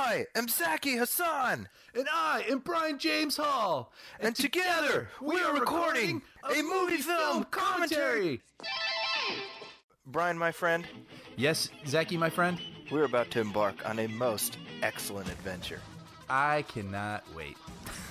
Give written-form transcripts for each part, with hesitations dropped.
I am Zaki Hassan. And I am Brian James Hall. And together we are recording a movie film commentary. Brian, my friend. Yes, Zaki, my friend. We're about to embark on a most excellent adventure. I cannot wait.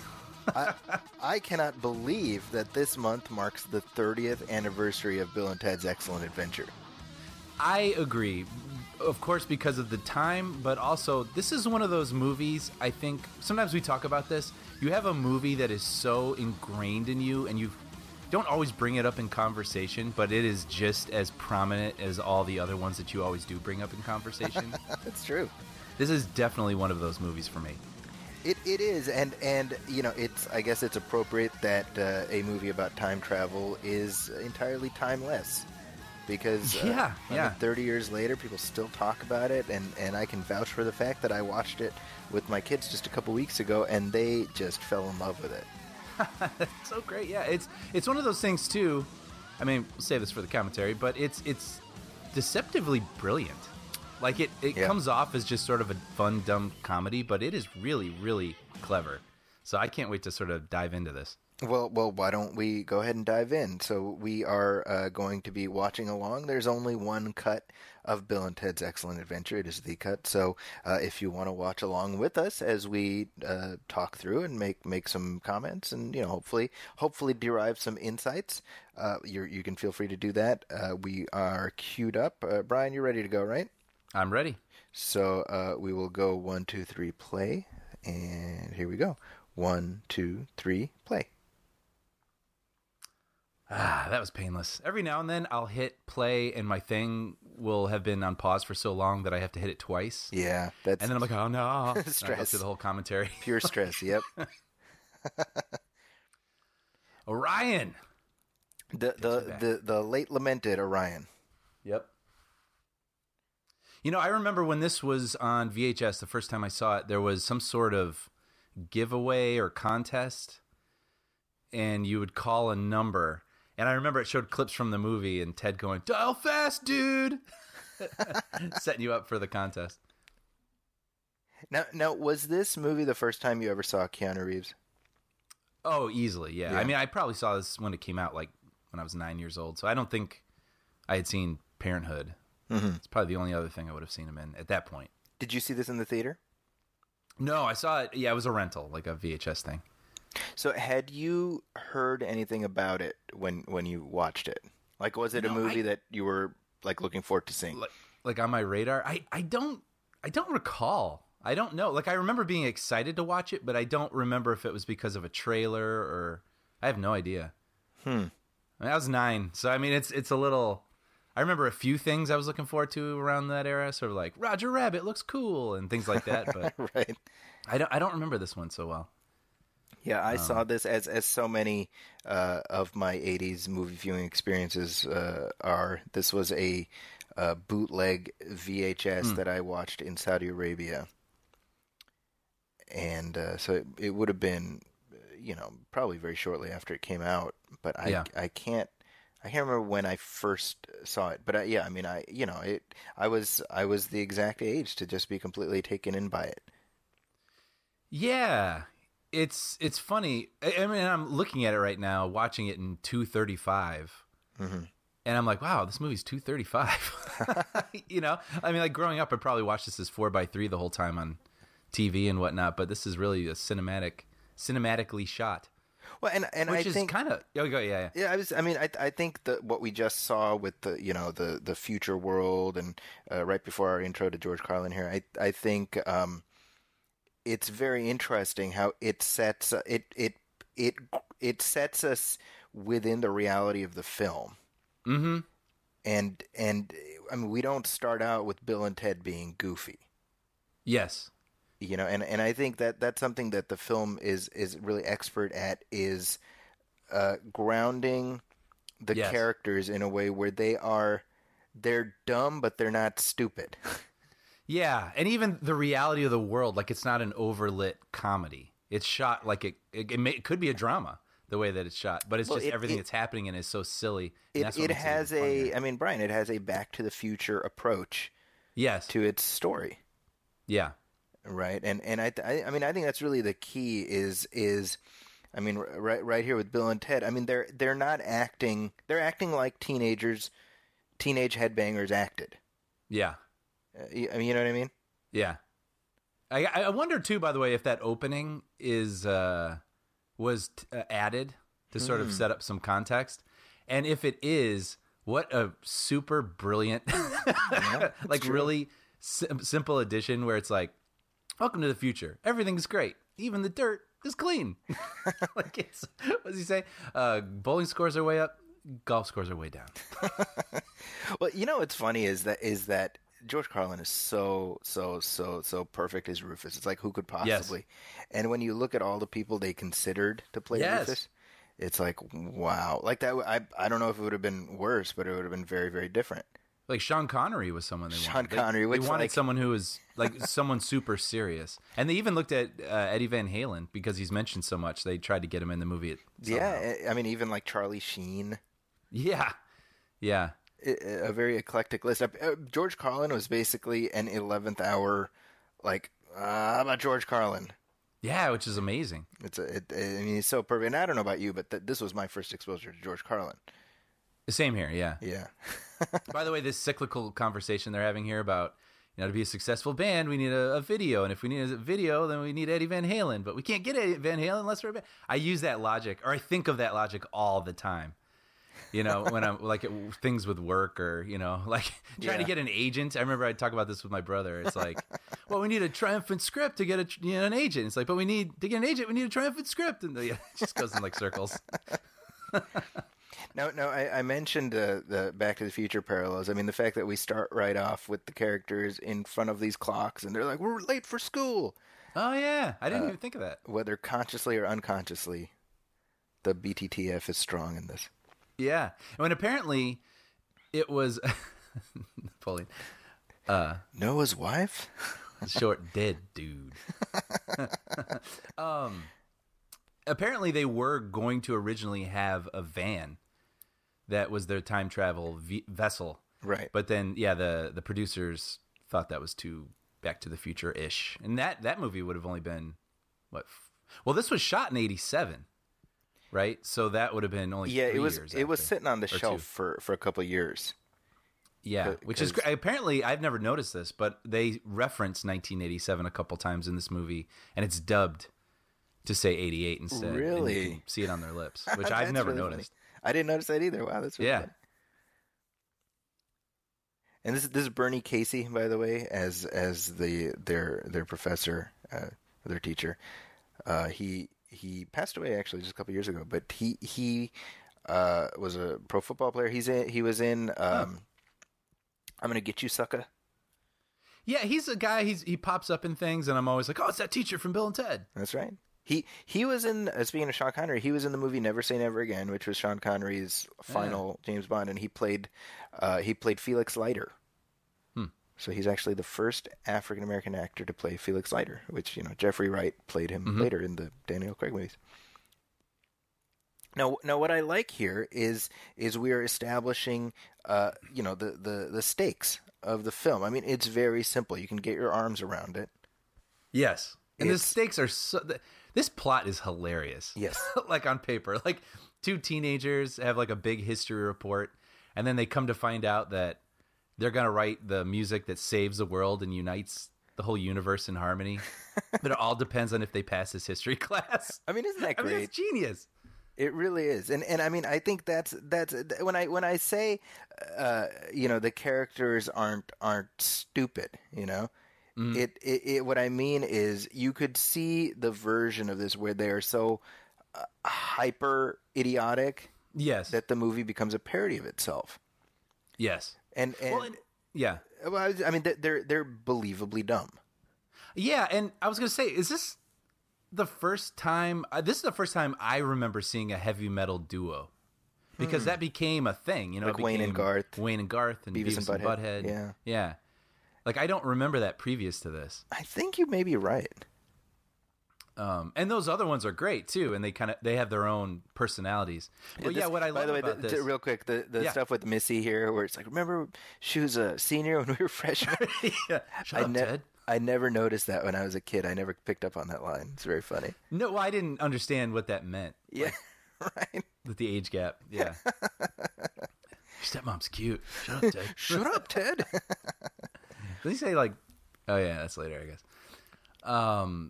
I cannot believe that this month marks the 30th anniversary of Bill and Ted's Excellent Adventure. I agree. Of course, because of the time, but also, this is one of those movies, I think, sometimes we talk about this, you have a movie that is so ingrained in you, and you don't always bring it up in conversation, but it is just as prominent as all the other ones that you always do bring up in conversation. That's true. This is definitely one of those movies for me. It is, and you know, I guess it's appropriate that a movie about time travel is entirely timeless. Because 30 years later, people still talk about it, and I can vouch for the fact that I watched it with my kids just a couple weeks ago, and they just fell in love with it. That's so great, yeah. It's one of those things, too, I mean, we'll save this for the commentary, but it's deceptively brilliant. Like, it comes off as just sort of a fun, dumb comedy, but it is really, really clever. So I can't wait to sort of dive into this. Well, why don't we go ahead and dive in? So we are going to be watching along. There's only one cut of Bill and Ted's Excellent Adventure. It is the cut. So if you want to watch along with us as we talk through and make some comments and, you know, hopefully derive some insights, you can feel free to do that. We are queued up. Brian, you're ready to go, right? I'm ready. So we will go 1, 2, 3, play. And here we go. 1, 2, 3, play. That was painless. Every now and then I'll hit play and my thing will have been on pause for so long that I have to hit it twice. Yeah. And then I'm like, oh no. Stress. I go through the whole commentary. Pure stress, yep. Orion. The late lamented Orion. Yep. You know, I remember when this was on VHS, the first time I saw it, there was some sort of giveaway or contest, and you would call a number. And I remember it showed clips from the movie and Ted going, "Dial fast, dude!" Setting you up for the contest. Now, was this movie the first time you ever saw Keanu Reeves? Oh, easily, yeah. I mean, I probably saw this when it came out, like when I was 9 years old. So I don't think I had seen Parenthood. Mm-hmm. It's probably the only other thing I would have seen him in at that point. Did you see this in the theater? No, I saw it. Yeah, it was a rental, like a VHS thing. So had you heard anything about it when you watched it? Like, was it a movie that you were like looking forward to seeing? Like on my radar? I don't recall. I don't know. Like, I remember being excited to watch it, but I don't remember if it was because of a trailer or I have no idea. I mean, I was 9, so I mean it's a little. I remember a few things I was looking forward to around that era, sort of like Roger Rabbit looks cool and things like that. But right. I don't remember this one so well. Yeah, I saw this as so many of my 80s movie viewing experiences are. This was a bootleg VHS that I watched in Saudi Arabia. And so it would have been, you know, probably very shortly after it came out. But I can't remember when I first saw it. But I was the exact age to just be completely taken in by it. Yeah. It's funny. I mean, I'm looking at it right now, watching it in 235, and I'm like, wow, this movie's 235. You know, I mean, like growing up, I probably watched this as 4:3 the whole time on TV and whatnot, but this is really a cinematically shot. Well, and which I think kind of yeah. I think that what we just saw with the future world and right before our intro to George Carlin here, I think. It's very interesting how it sets it sets us within the reality of the film. Mm-hmm. And I mean, we don't start out with Bill and Ted being goofy. Yes. You know, and I think that's something that the film is really expert at, is grounding the characters in a way where they're dumb but they're not stupid. Yeah, and even the reality of the world, like it's not an overlit comedy. It's shot like it could be a drama the way that it's shot, but it's just everything that's happening in it is so silly. It has I mean, Brian, it has a Back to the Future approach. Yes. To its story. Yeah. Right, and I mean I think that's really the key is I mean right here with Bill and Ted. I mean they're not acting, they're acting like teenage headbangers acted. Yeah. I mean, you know what I mean? Yeah. I wonder too, by the way, if that opening was added to sort of set up some context, and if it is, what a super brilliant, like true. Really simple addition where it's like, "Welcome to the future. Everything's great. Even the dirt is clean." Like what does he say? Bowling scores are way up. Golf scores are way down. Well, you know what's funny is that George Carlin is so perfect as Rufus. It's like, who could possibly? Yes. And when you look at all the people they considered to play Rufus, it's like, wow. Like that, I don't know if it would have been worse, but it would have been very, very different. Like Sean Connery was someone they wanted. They wanted someone who was like someone super serious. And they even looked at Eddie Van Halen because he's mentioned so much. They tried to get him in the movie. Yeah, I mean, even like Charlie Sheen. Yeah. Yeah. A very eclectic list. George Carlin was basically an 11th hour, like, how about George Carlin? Yeah, which is amazing. I mean, he's so perfect. And I don't know about you, but this was my first exposure to George Carlin. Same here, yeah. Yeah. By the way, this cyclical conversation they're having here about, to be a successful band, we need a video. And if we need a video, then we need Eddie Van Halen. But we can't get Eddie Van Halen unless we're a band. I use that logic, or I think of that logic all the time. When I'm like at things with work or, like trying to get an agent. I remember I'd talk about this with my brother. It's like, well, we need a triumphant script to get an agent. It's like, but to get an agent, we need a triumphant script. And it just goes in like circles. No, I mentioned the Back to the Future parallels. I mean, the fact that we start right off with the characters in front of these clocks and they're like, we're late for school. Oh, yeah. I didn't even think of that. Whether consciously or unconsciously, the BTTF is strong in this. Yeah. And apparently it was Pauline. Noah's wife? Short dead dude. Apparently they were going to originally have a van that was their time travel vessel. Right. But then, the producers thought that was too Back to the Future-ish. And that movie would have only been, well, this was shot in 1987. Right, so that would have been only 3 years. It was sitting on the shelf for a couple of years. Yeah, which is great. Apparently, I've never noticed this, but they reference 1987 a couple times in this movie, and it's dubbed to say 88 instead. Really? And you can see it on their lips, which I've never really noticed. Funny. I didn't notice that either. Wow, that's really funny. And this is Bernie Casey, by the way, as their professor, their teacher. He passed away actually just a couple years ago, but he was a pro football player. He was in I'm Gonna Get You, Sucker. Yeah, he's a guy. He pops up in things, and I'm always like, oh, it's that teacher from Bill and Ted. That's right. He was in, speaking of Sean Connery, he was in the movie Never Say Never Again, which was Sean Connery's final James Bond, and he played Felix Leiter. So he's actually the first African-American actor to play Felix Leiter, which, Jeffrey Wright played him later in the Daniel Craig movies. Now what I like here is we are establishing, the stakes of the film. I mean, it's very simple. You can get your arms around it. Yes. And the stakes are so... This plot is hilarious. Yes. Like on paper. Like two teenagers have like a big history report, and then they come to find out that they're going to write the music that saves the world and unites the whole universe in harmony. But it all depends on if they pass this history class. I mean, isn't that great? I mean, it's genius. It really is. And I mean, I think that's when I say, the characters aren't stupid, what I mean is you could see the version of this where they are so hyper idiotic. Yes. That the movie becomes a parody of itself. Yes. Yeah. Well, I mean, they're believably dumb. Yeah, and I was going to say, is this the first time? This is the first time I remember seeing a heavy metal duo, because that became a thing. Like Wayne and Garth, and Beavis and Butthead. Yeah. Like I don't remember that previous to this. I think you may be right. And those other ones are great too, and they have their own personalities. Well, what I love about this, real quick, the stuff with Missy here, where it's like, remember she was a senior when we were freshmen. Shut up, Ted. I never noticed that when I was a kid. I never picked up on that line. It's very funny. No, well, I didn't understand what that meant. Yeah, right. With the age gap. Yeah. Your stepmom's cute. Shut up, Ted. Shut up, Ted. Did he say like? Oh yeah, that's later, I guess.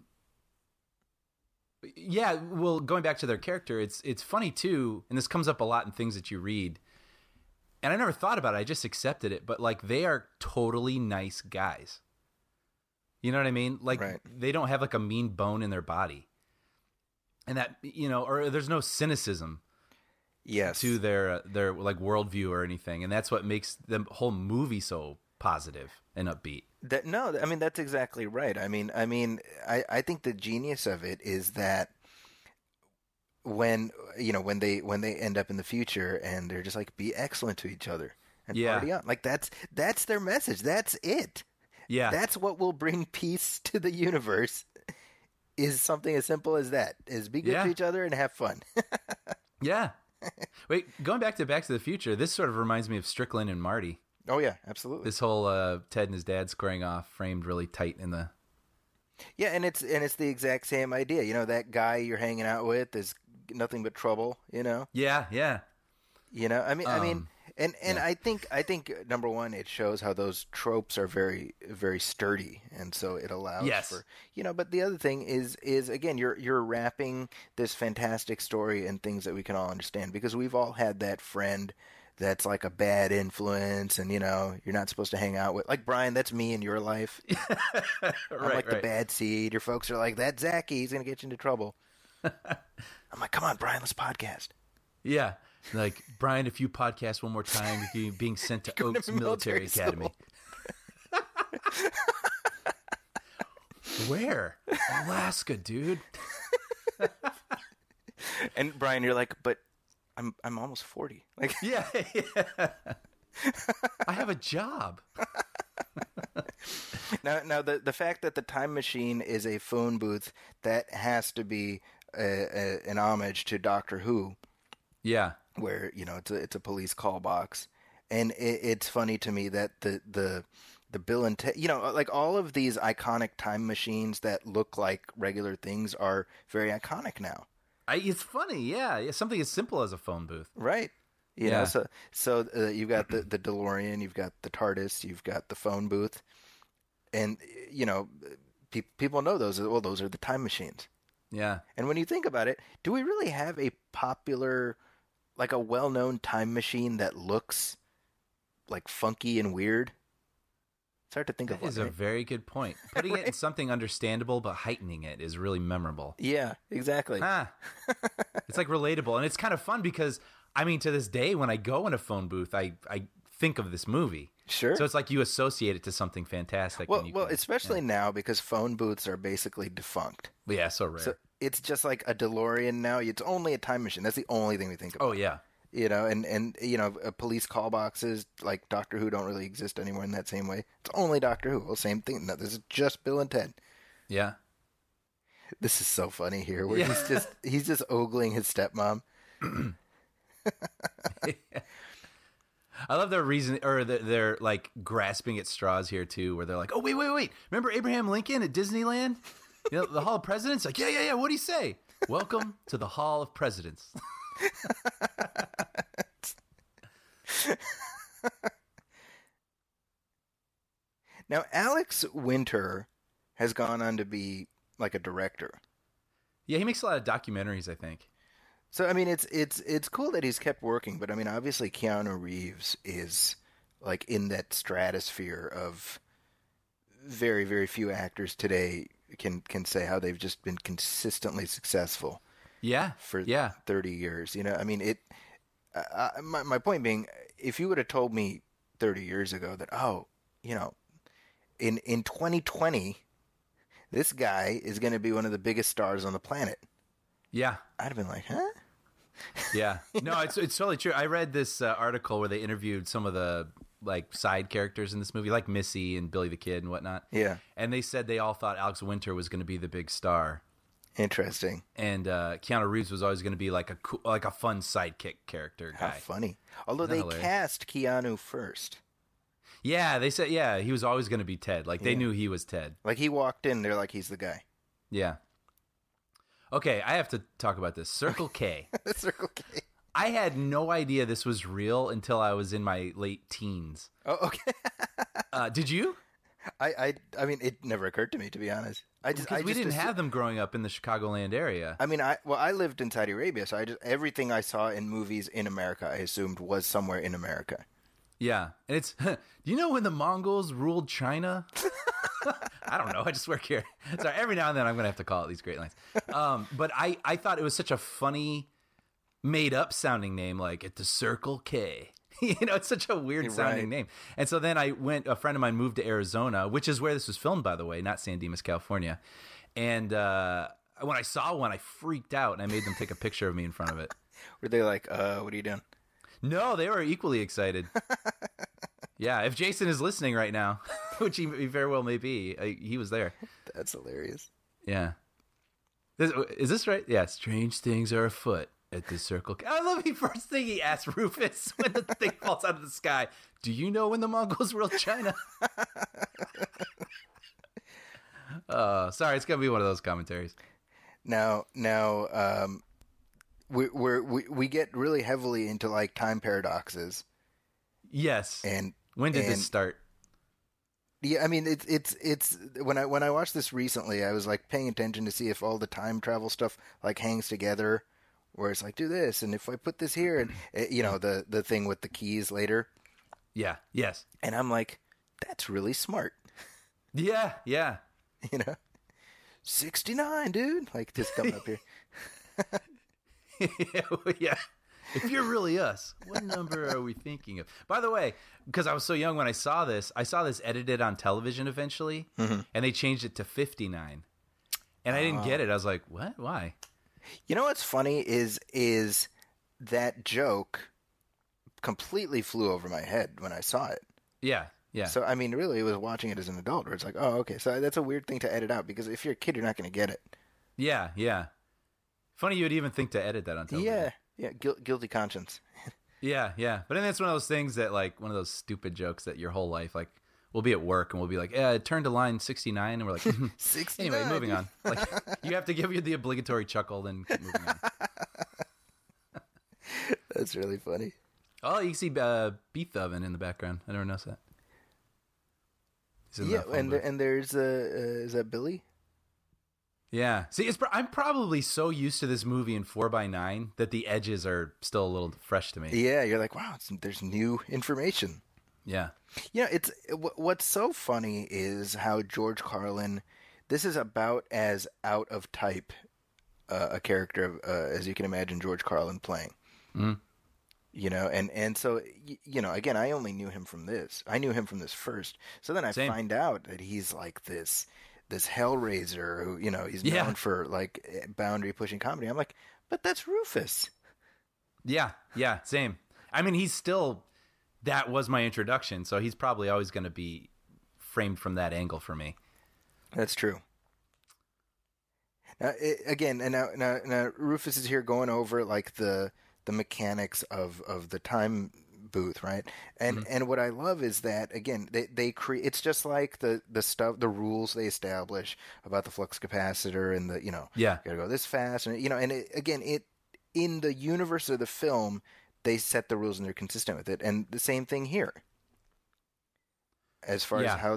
Yeah. Well, going back to their character, it's funny too, and this comes up a lot in things that you read. And I never thought about it. I just accepted it. But like, they are totally nice guys. You know what I mean? Like, right. They don't have like a mean bone in their body, and that, you know, or there's no cynicism. Yes. To their like worldview or anything, and that's what makes the whole movie so positive and upbeat. I mean, that's exactly right. I I think the genius of it is that when they end up in the future and they're just like, be excellent to each other and party on. Like that's their message. That's it. Yeah. That's what will bring peace to the universe, is something as simple as that, is be good to each other and have fun. Yeah. Wait, going back to the Future, this sort of reminds me of Strickland and Marty. Oh yeah, absolutely. This whole Ted and his dad squaring off, framed really tight in the. Yeah, and it's the exact same idea. You know, that guy you're hanging out with is nothing but trouble. You know. Yeah, yeah. You know, I mean, I think number one, it shows how those tropes are very, very sturdy, and so it allows for, you know. But the other thing is again, you're wrapping this fantastic story in things that we can all understand, because we've all had that friend that's like a bad influence, and you know, you're not supposed to hang out with, like Brian. That's me in your life. I'm like the bad seed. Your folks are like, that Zachy, he's gonna get you into trouble. I'm like, come on, Brian, let's podcast. Yeah. Like, Brian, if you podcast one more time, you're being sent to Oaks Military Academy. Where? Alaska, dude. And Brian, you're like, but I'm almost 40. Like, yeah. I have a job. Now the fact that the time machine is a phone booth, that has to be an homage to Doctor Who. Yeah. Where, you know, it's a police call box, and it's funny to me that the Bill and Ted, you know, like all of these iconic time machines that look like regular things are very iconic now. It's funny, yeah. Something as simple as a phone booth, right? You know, so you've got the DeLorean, you've got the TARDIS, you've got the phone booth, and you know, people know those. Well, those are the time machines. Yeah. And when you think about it, do we really have a popular, like a well-known time machine that looks like funky and weird? It's hard to think of one. That is a very good point. Putting it in something understandable but heightening it is really memorable. Yeah, exactly. It's like relatable, and it's kind of fun because, I mean, to this day, when I go in a phone booth, I think of this movie. Sure. So it's like you associate it to something fantastic. Well, especially now, because phone booths are basically defunct. Yeah, so rare. So it's just like a DeLorean now. It's only a time machine. That's the only thing we think about. Oh, yeah. You know, and you know, police call boxes like Doctor Who don't really exist anymore in that same way. It's only Doctor Who. Well, same thing. No, this is just Bill and Ted. Yeah. This is so funny here, where he's just ogling his stepmom. I love their reason, or they're like grasping at straws here too, where they're like, "Oh, wait! Remember Abraham Lincoln at Disneyland? You know, the Hall of Presidents? Like, yeah. What do you say? Welcome to the Hall of Presidents." Now, Alex Winter has gone on to be like a director. Yeah, he makes a lot of documentaries, I think. So, I mean, it's cool that he's kept working, but I mean, obviously Keanu Reeves is like in that stratosphere of very, very few actors today can say how they've just been consistently successful. Yeah. For 30 years. You know, I mean, my point being, if you would have told me 30 years ago that, oh, you know, in 2020, this guy is going to be one of the biggest stars on the planet. Yeah. I'd have been like, huh? Yeah. No, it's totally true. I read this article where they interviewed some of the like side characters in this movie, like Missy and Billy the Kid and whatnot. Yeah. And they said they all thought Alex Winter was going to be the big star. Interesting. And Keanu Reeves was always going to be like a fun sidekick character guy. How funny. Although they cast Keanu first. Yeah, they said he was always going to be Ted. Like they knew he was Ted. Like he walked in, they're like, he's the guy. Yeah. Okay, I have to talk about this. Circle K. Circle K. I had no idea this was real until I was in my late teens. Oh, okay. Did you? I mean, it never occurred to me, to be honest. Because we didn't have them growing up in the Chicagoland area. I mean, I lived in Saudi Arabia, so everything I saw in movies in America, I assumed was somewhere in America. Yeah, and it's. Do you know when the Mongols ruled China? I don't know. I just work here. Sorry, every now and then I'm going to have to call it these great lines. But I thought it was such a funny, made-up sounding name, like at the Circle K. It's such a weird sounding name. And so then a friend of mine moved to Arizona, which is where this was filmed, by the way, not San Dimas, California. And when I saw one, I freaked out, and I made them take a picture of me in front of it. Were they like, what are you doing? No, they were equally excited. Yeah, if Jason is listening right now, which he very well may be, he was there. That's hilarious. Yeah. Is this right? Yeah, strange things are afoot at the Circle K. I love the first thing he asked Rufus when the thing falls out of the sky. Do you know when the Mongols ruled China? Sorry, it's going to be one of those commentaries. Now, we get really heavily into like time paradoxes. Yes. And when did this start? Yeah, I mean it's when I watched this recently, I was like paying attention to see if all the time travel stuff like hangs together, where it's like do this and if I put this here and the thing with the keys later. Yeah. Yes. And I'm like, that's really smart. Yeah. Yeah. 69, dude. Like just come up here. Yeah. If you're really us, what number are we thinking of? By the way, because I was so young when I saw this edited on television eventually, and they changed it to 59. And I didn't get it. I was like, what? Why? You know what's funny is that joke completely flew over my head when I saw it. Yeah, yeah. So, I mean, really, it was watching it as an adult where it's like, oh, okay. So that's a weird thing to edit out because if you're a kid, you're not going to get it. Yeah, yeah. Funny you would even think to edit that on television. Yeah. Yeah, guilty conscience. Yeah, yeah. But then that's one of those things that, like, one of those stupid jokes that your whole life, like, we'll be at work and we'll be like, turn to line 69, and we're like, 69. Anyway, moving on. Like, you have to give you the obligatory chuckle, then keep moving on. That's really funny. Oh, you can see Beef Oven in the background. I never noticed that. Yeah, and there's is that Billy? Yeah. See, I'm probably so used to this movie in 4:9 that the edges are still a little fresh to me. Yeah, you're like, wow, there's new information. Yeah. It's what's so funny is how George Carlin. This is about as out of type a character as you can imagine George Carlin playing. Mm. And so again, I only knew him from this. I knew him from this first. So then I find out that he's like this Hellraiser who, he's known for like boundary pushing comedy. I'm like, but that's Rufus. Yeah, yeah, same. I mean, that was my introduction, so he's probably always going to be framed from that angle for me. That's true. Now Rufus is here going over like the mechanics of the time booth, right? And what I love is that again they create. It's just like the stuff, the rules they establish about the flux capacitor and the gotta go this fast and in the universe of the film they set the rules and they're consistent with it, and the same thing here as far as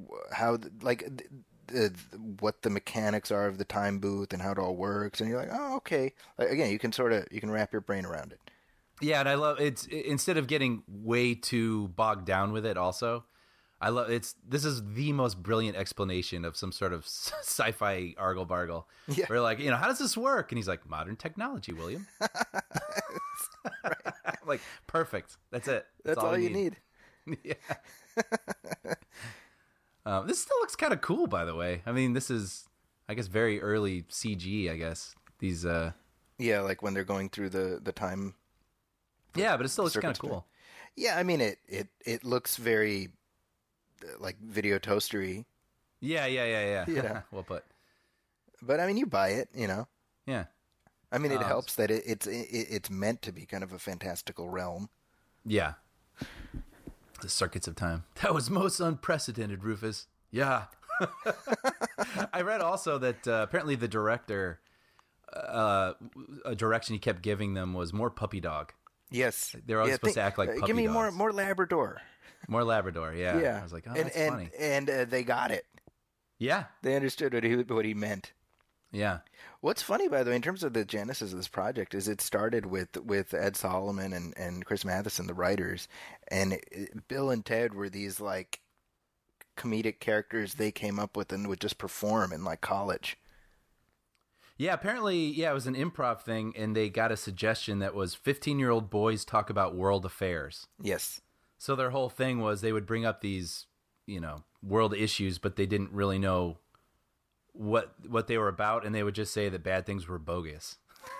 what the mechanics are of the time booth and how it all works, and you're like, oh, okay. Like, again, you can wrap your brain around it. Yeah, and I love instead of getting way too bogged down with it. Also, I love this is the most brilliant explanation of some sort of sci-fi argle bargle. Yeah, we're like, how does this work? And he's like, modern technology, William. Right. Like, perfect. That's it. That's all you need. Yeah. This still looks kind of cool, by the way. I mean, this is, I guess, very early CG. I guess these. Yeah, like when they're going through the time. Yeah, but it still looks kind of cool. Yeah, I mean, it looks very like video toastery. Yeah. Well put. But I mean, you buy it, Yeah. I mean, it helps that it's meant to be kind of a fantastical realm. Yeah. The circuits of time. That was most unprecedented, Rufus. Yeah. I read also that apparently the director, a direction he kept giving them was more puppy dog. Yes. They're always supposed to act like puppy give me dogs. more Labrador. More Labrador, yeah. Yeah. I was like, oh, that's funny. And they got it. Yeah. They understood what he meant. Yeah. What's funny, by the way, in terms of the genesis of this project, is it started with Ed Solomon and Chris Matheson, the writers, and Bill and Ted were these like comedic characters they came up with and would just perform in like college. Yeah, apparently, it was an improv thing, and they got a suggestion that was 15-year-old boys talk about world affairs. Yes. So their whole thing was they would bring up these, world issues, but they didn't really know what they were about, and they would just say that bad things were bogus.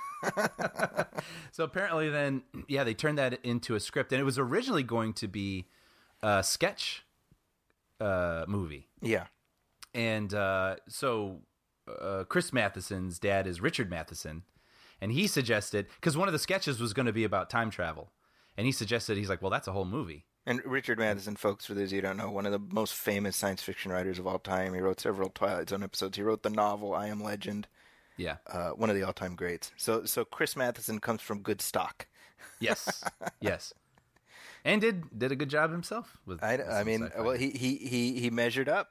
So apparently then, they turned that into a script, and it was originally going to be a sketch movie. Yeah. And so Chris Matheson's dad is Richard Matheson, and he suggested, because one of the sketches was going to be about time travel, and he suggested, he's like, well, that's a whole movie. And Richard Matheson, folks, for those of you who don't know, one of the most famous science fiction writers of all time. He wrote several Twilight Zone episodes. He wrote the novel I Am Legend. Yeah. One of the all-time greats. So Chris Matheson comes from good stock. Yes. Yes. And did a good job himself with I mean, well, he measured up,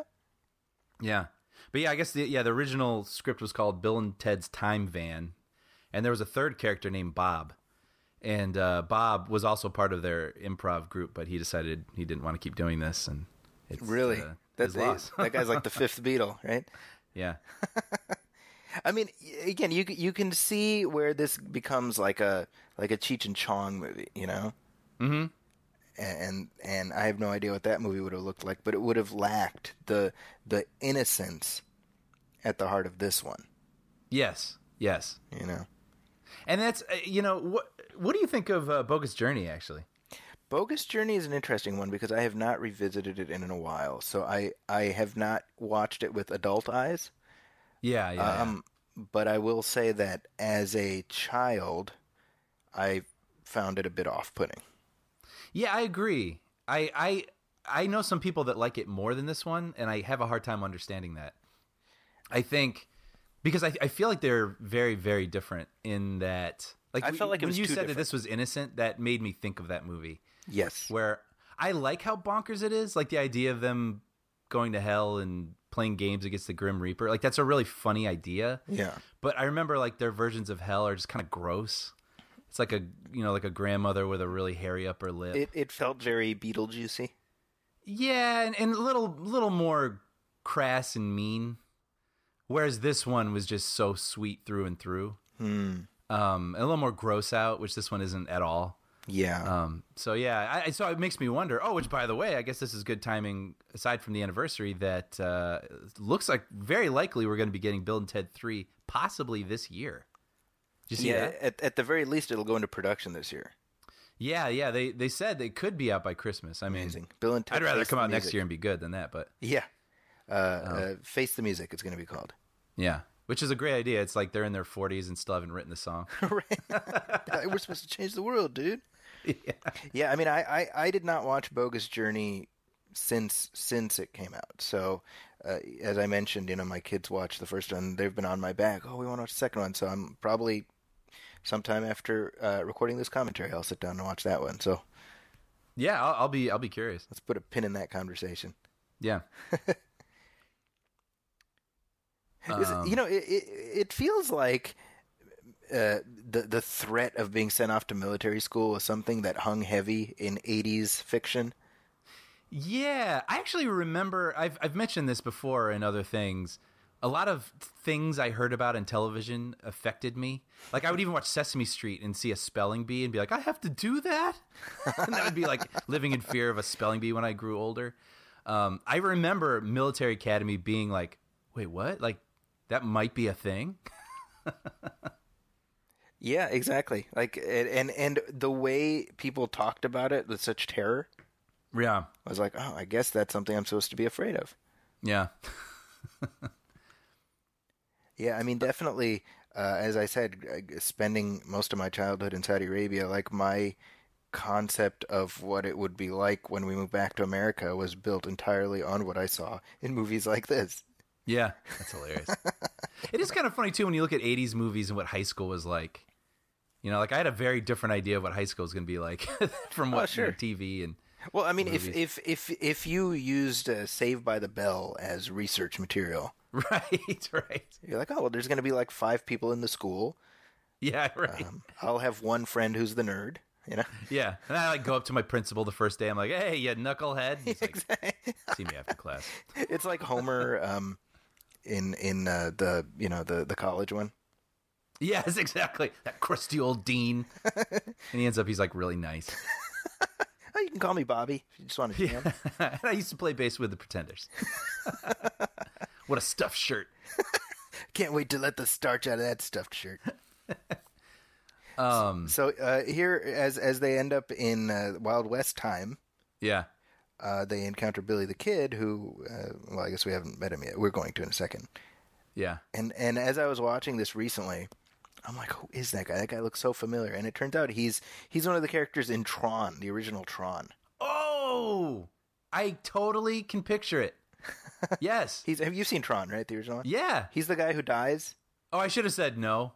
Yeah. But I guess the original script was called Bill and Ted's Time Van, and there was a third character named Bob. And Bob was also part of their improv group, but he decided he didn't want to keep doing this, and it's really his loss. That guy's like the fifth Beatle, right? Yeah. I mean, again, you can see where this becomes like a Cheech and Chong movie, Mm-hmm. And I have no idea what that movie would have looked like, but it would have lacked the innocence at the heart of this one. Yes. Yes. And that's what do you think of Bogus Journey, actually? Bogus Journey is an interesting one because I have not revisited it in a while. So I have not watched it with adult eyes. Yeah. But I will say that as a child, I found it a bit off-putting. Yeah, I agree. I know some people that like it more than this one, and I have a hard time understanding that. I think because I feel like they're very, very different in that. Like I felt like it was when you too said different. that this was innocent, that made me think of that movie. Yes. Where I like how bonkers it is, like the idea of them going to hell and playing games against the Grim Reaper. Like that's a really funny idea. Yeah. But I remember like their versions of hell are just kind of gross. It's like like a grandmother with a really hairy upper lip. It felt very Beetlejuicy. Yeah, and a little more crass and mean. Whereas this one was just so sweet through and through. A little more gross out, which this one isn't at all. Yeah. So it makes me wonder. Oh, which by the way, I guess this is good timing. Aside from the anniversary, that looks like very likely we're going to be getting Bill and Ted 3 possibly this year. Did you see that? At the very least, it'll go into production this year. Yeah. They said they could be out by Christmas. I mean, Amazing. Bill and Ted. I'd rather Face come the out Music. next year and be good than that. But Yeah. Face the Music. It's going to be called. yeah, which is a great idea. It's like they're in their 40s and still haven't written the song. We're supposed to change the world, dude. Yeah. I mean, I did not watch Bogus Journey since it came out. So, as I mentioned, my kids watched the first one. They've been on my back. Oh, we want to watch the second one. So I'm probably sometime after recording this commentary, I'll sit down and watch that one. So, Yeah, I'll be curious. let's put a pin in that conversation. Yeah. It feels like the threat of being sent off to military school was something that hung heavy in 80s fiction. Yeah, I actually remember. I've mentioned this before in other things. A lot of things I heard about in television affected me. Like I would even watch Sesame Street and see a spelling bee and be like, I have to do that? And that would be like living in fear of a spelling bee when I grew older. I remember Military Academy being like, wait, what? Like that might be a thing? Yeah, exactly. Like and the way people talked about it with such terror, Yeah. I was like, oh, I guess that's something I'm supposed to be afraid of. Yeah. Yeah, I mean, definitely, as I said, spending most of my childhood in Saudi Arabia, like my concept of what it would be like when we moved back to America was built entirely on what I saw in movies like this. Yeah, that's hilarious. It is kind of funny, too, when you look at 80s movies and what high school was like. You know, like I had a very different idea of what high school was going to be like from what sure. TV and Well, I mean, movies. if you used Saved by the Bell as research material, Right. you're like, oh, well, there's going to be like 5 people in the school. Yeah, right. I'll have one friend who's the nerd, you know? Yeah, and I like go up to my principal the first day. I'm like, "Hey, you knucklehead!" He's like, Exactly. "See me after class." It's like Homer in the college one. Yes, exactly. That crusty old dean, and he's like really nice. Oh, you can call me Bobby if you just want to jam. And I used to play bass with the Pretenders. What a stuffed shirt! Can't wait to let the starch out of that stuffed shirt. So here, as they end up in Wild West time, Yeah, they encounter Billy the Kid, who, well, I guess we haven't met him yet. We're going to in a second. yeah. And as I was watching this recently, I'm like, who is that guy? That guy looks so familiar. And it turns out he's one of the characters in Tron, the original Tron. Oh, I totally can picture it. Yes. Have you seen Tron, right? The original one? Yeah. He's the guy who dies. Oh, I should have said no.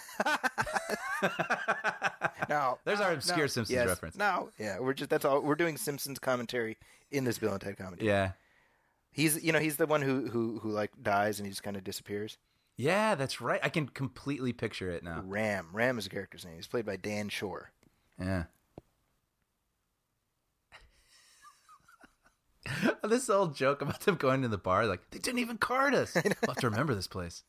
No. There's our obscure Simpsons reference. No. Yeah, that's all. We're doing Simpsons commentary in this Bill and Ted commentary. Yeah. He's the one who like dies and he just kind of disappears. Yeah, that's right. I can completely picture it now. Ram is the character's name. He's played by Dan Shore. Yeah. This old joke about them going to the bar, like, they didn't even card us. I'll have to remember this place.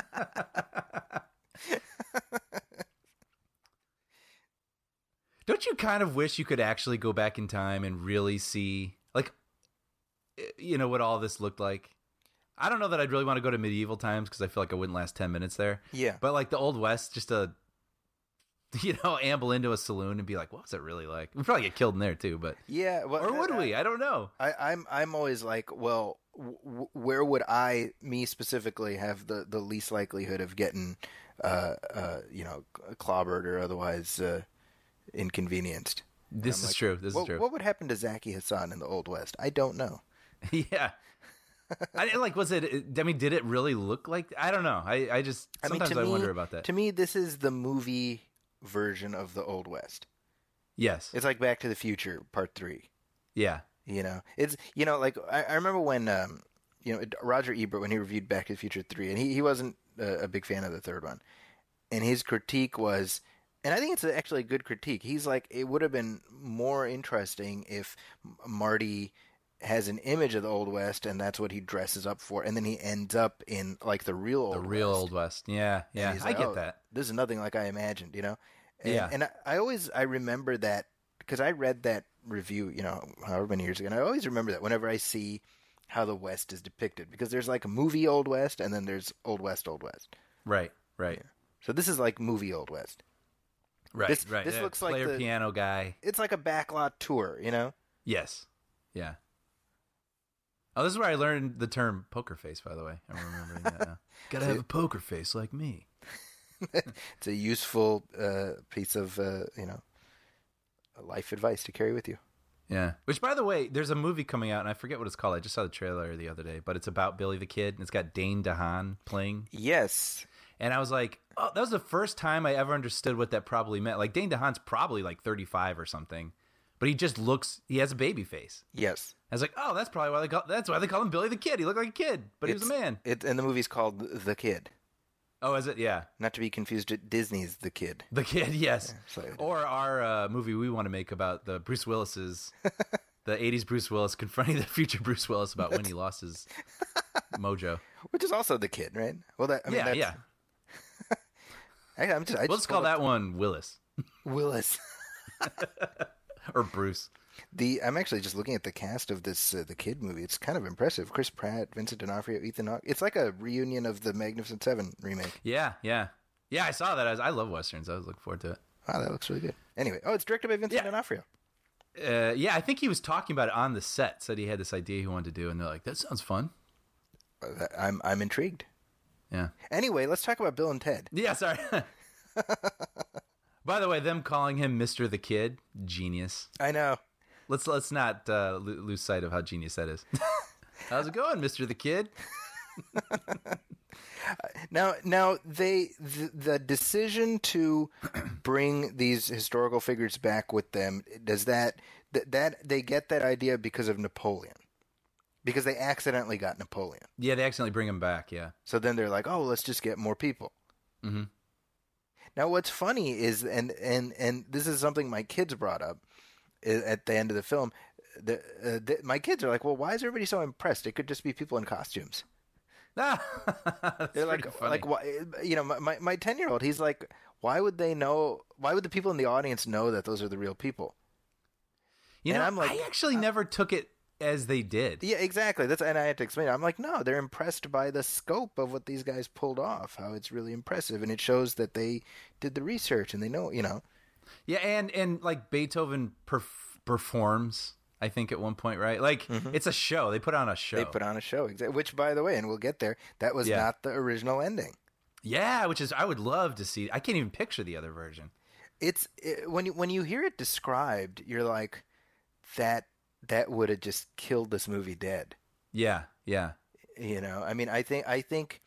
Don't you kind of wish you could actually go back in time and really see, like, you know, what all this looked like? I don't know that I'd really want to go to medieval times because I feel like I wouldn't last 10 minutes there. Yeah. But, like, the Old West, just to, you know, amble into a saloon and be like, what was it really like? We'd probably get killed in there, too, but... Yeah. Well, or would we? I don't know. I'm always like, well, where would me specifically, have the least likelihood of getting, clobbered or otherwise inconvenienced? This is true. This is true. What would happen to Zaki Hassan in the Old West? I don't know. Yeah. Was it? I mean, did it really look like? I don't know. I just sometimes I wonder about that. To me, this is the movie version of the Old West. Yes, it's like Back to the Future Part 3. Yeah, you know, it's like I remember when Roger Ebert, when he reviewed Back to the Future 3, and he wasn't a big fan of the third one, and his critique was, and I think it's actually a good critique. He's like, it would have been more interesting if Marty has an image of the Old West, and that's what he dresses up for, and then he ends up in like the real Old West. Yeah. I get that. This is nothing like I imagined, you know. And I remember that because I read that review, you know, however many years ago, and I always remember that whenever I see how the West is depicted, because there's like a movie Old West, and then there's Old West. Right. Yeah. So this is like movie Old West. Right. This looks like player piano guy. It's like a backlot tour, you know. Yes. Yeah. Oh, this is where I learned the term poker face, by the way. I'm remembering that now. Gotta have a poker face like me. It's a useful piece of, life advice to carry with you. Yeah. Which, by the way, there's a movie coming out, and I forget what it's called. I just saw the trailer the other day, but it's about Billy the Kid, and it's got Dane DeHaan playing. Yes. And I was like, oh, that was the first time I ever understood what that probably meant. Like, Dane DeHaan's probably like 35 or something, but he has a baby face. Yes. I was like, oh, that's probably why they call him Billy the Kid. He looked like a kid, but he was a man. And the movie's called The Kid. Oh, is it? Yeah. Not to be confused with Disney's The Kid. The Kid, yes. Yeah, or our movie we want to make about the Bruce Willis's, the 80s Bruce Willis confronting the future Bruce Willis about when he lost his mojo. Which is also The Kid, right? Well, yeah. Let's call that one Willis. Willis. Or Bruce. I'm actually just looking at the cast of this The Kid movie. It's kind of impressive. Chris Pratt, Vincent D'Onofrio, Ethan Hawke. It's like a reunion of the Magnificent Seven remake. Yeah. I saw that. I love westerns. I was looking forward to it. Wow, that looks really good. Anyway, it's directed by Vincent D'Onofrio. Yeah, I think he was talking about it on the set. Said he had this idea he wanted to do, and they're like, "That sounds fun." I'm intrigued. Yeah. Anyway, let's talk about Bill and Ted. Yeah, sorry. By the way, them calling him Mr. the Kid, genius. I know. Let's not lose sight of how genius that is. How's it going, Mr. the Kid? Now, the decision to bring these historical figures back with them, does that they get that idea because of Napoleon? Because they accidentally got Napoleon. Yeah, they accidentally bring him back, yeah. So then they're like, oh, let's just get more people. Mm-hmm. Now, what's funny is, and this is something my kids brought up at the end of the film, my kids are like, well, why is everybody so impressed? It could just be people in costumes. They're like, why, you know, my 10-year-old, he's like, why would they know? Why would the people in the audience know that those are the real people? You know, I'm like, I actually never took it as they did. Yeah, exactly. And I had to explain it. I'm like, no, they're impressed by the scope of what these guys pulled off, how it's really impressive, and it shows that they did the research and they know, you know. Yeah, and like Beethoven performs, I think, at one point, right? Like, It's a show. They put on a show. They put on a show, which, by the way, and we'll get there, that was not the original ending. Yeah, which is, I would love to see. I can't even picture the other version. When you hear it described, you're like, that would have just killed this movie dead. Yeah, yeah. You know, I mean, I think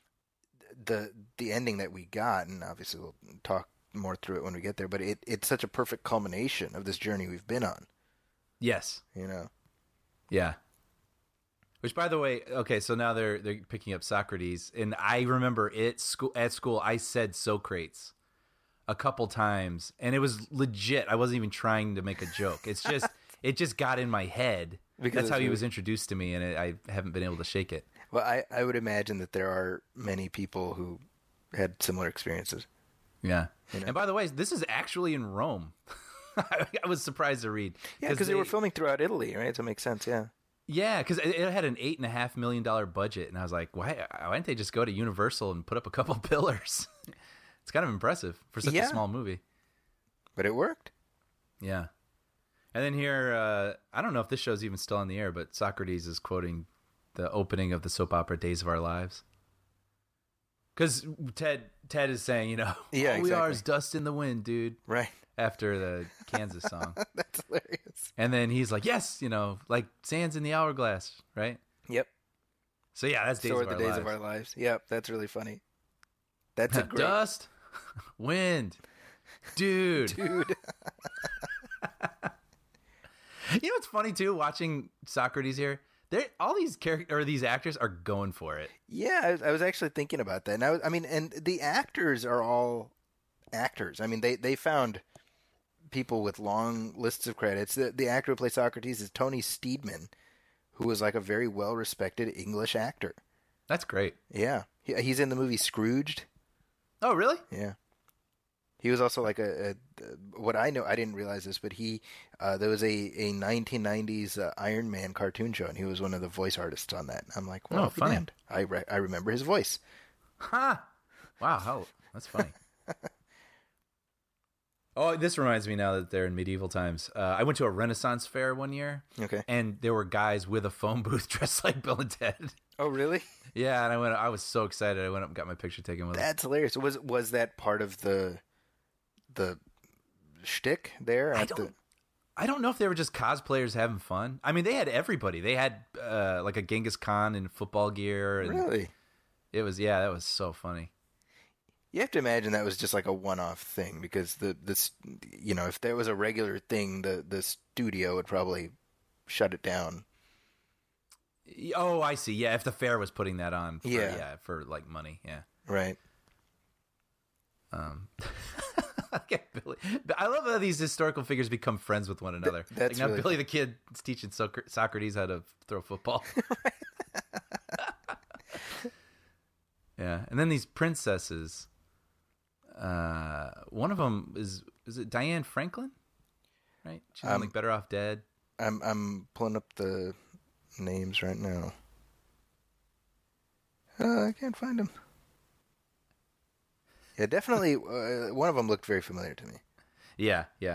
the ending that we got, and obviously we'll talk more through it when we get there, but it's such a perfect culmination of this journey we've been on. Yes. You know? Yeah. Which, by the way, okay, so now they're picking up Socrates, and I remember at school I said Socrates a couple times, and it was legit. I wasn't even trying to make a joke. It's just it just got in my head. Because that's how he was introduced to me, and I haven't been able to shake it. Well, I would imagine that there are many people who had similar experiences. Yeah. You know? And by the way, this is actually in Rome. I was surprised to read. Yeah, because they were filming throughout Italy, right? So it makes sense, yeah. Yeah, because it had an $8.5 million budget, and I was like, why didn't they just go to Universal and put up a couple pillars? It's kind of impressive for such a small movie. But it worked. Yeah. And then here, I don't know if this show's even still on the air, but Socrates is quoting the opening of the soap opera Days of Our Lives. Because Ted is saying, you know, all we are is dust in the wind, dude. Right. After the Kansas song. That's hilarious. And then he's like, yes, you know, like sands in the hourglass, right? Yep. So yeah, that's Days of Our Lives. Days of Our Lives. Yep, that's really funny. That's a great... Dust, wind, dude. Dude. You know what's funny too? Watching Socrates here, all these these actors are going for it. Yeah, I was actually thinking about that. And I mean, and the actors are all actors. I mean, they found people with long lists of credits. The actor who plays Socrates is Tony Steedman, who was like a very well-respected English actor. That's great. Yeah, he's in the movie Scrooged. Oh, really? Yeah. He was also like what I know, I didn't realize this, but there was a 1990s Iron Man cartoon show, and he was one of the voice artists on that. I'm like, well, funny. Man, I remember his voice. Ha! Wow, that's funny. Oh, this reminds me now that they're in medieval times. I went to a Renaissance fair one year. Okay. And there were guys with a phone booth dressed like Bill and Ted. Oh, really? Yeah, and I was so excited. I went up and got my picture taken with them. That's hilarious. Was that part of the shtick there? I don't know if they were just cosplayers having fun. I mean, they had everybody. They had like a Genghis Khan in football gear. And really? It was, yeah, that was so funny. You have to imagine that was just like a one-off thing, because this, you know, if there was a regular thing, the studio would probably shut it down. Oh, I see. Yeah, if the fair was putting that on, for like money, yeah, right. I love how these historical figures become friends with one another. That's like now really Billy the Kid is teaching Socrates how to throw football. Yeah, and then these princesses. One of them is it Diane Franklin? Right? She's like Better Off Dead. I'm pulling up the names right now. I can't find them. Yeah, definitely. One of them looked very familiar to me. Yeah, yeah.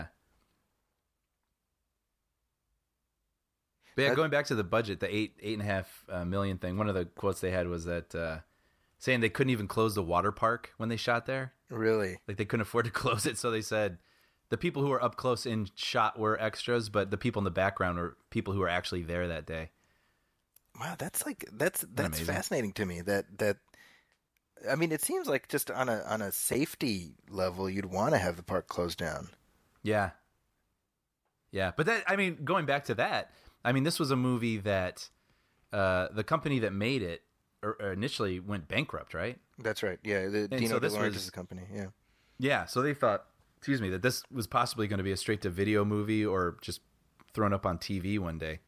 But yeah, going back to the budget, the $8.5 million thing. One of the quotes they had was that saying they couldn't even close the water park when they shot there. Really? Like they couldn't afford to close it, so they said the people who were up close in shot were extras, but the people in the background were people who were actually there that day. Wow, that's amazing? fascinating to me. That I mean, it seems like just on a safety level, you'd want to have the park closed down. Yeah. Yeah, but that, I mean, going back to that, I mean, this was a movie that the company that made it initially went bankrupt, right? That's right. Yeah, the Dino De Laurentiis' company. Yeah. Yeah, so they thought, that this was possibly going to be a straight-to-video movie or just thrown up on TV one day.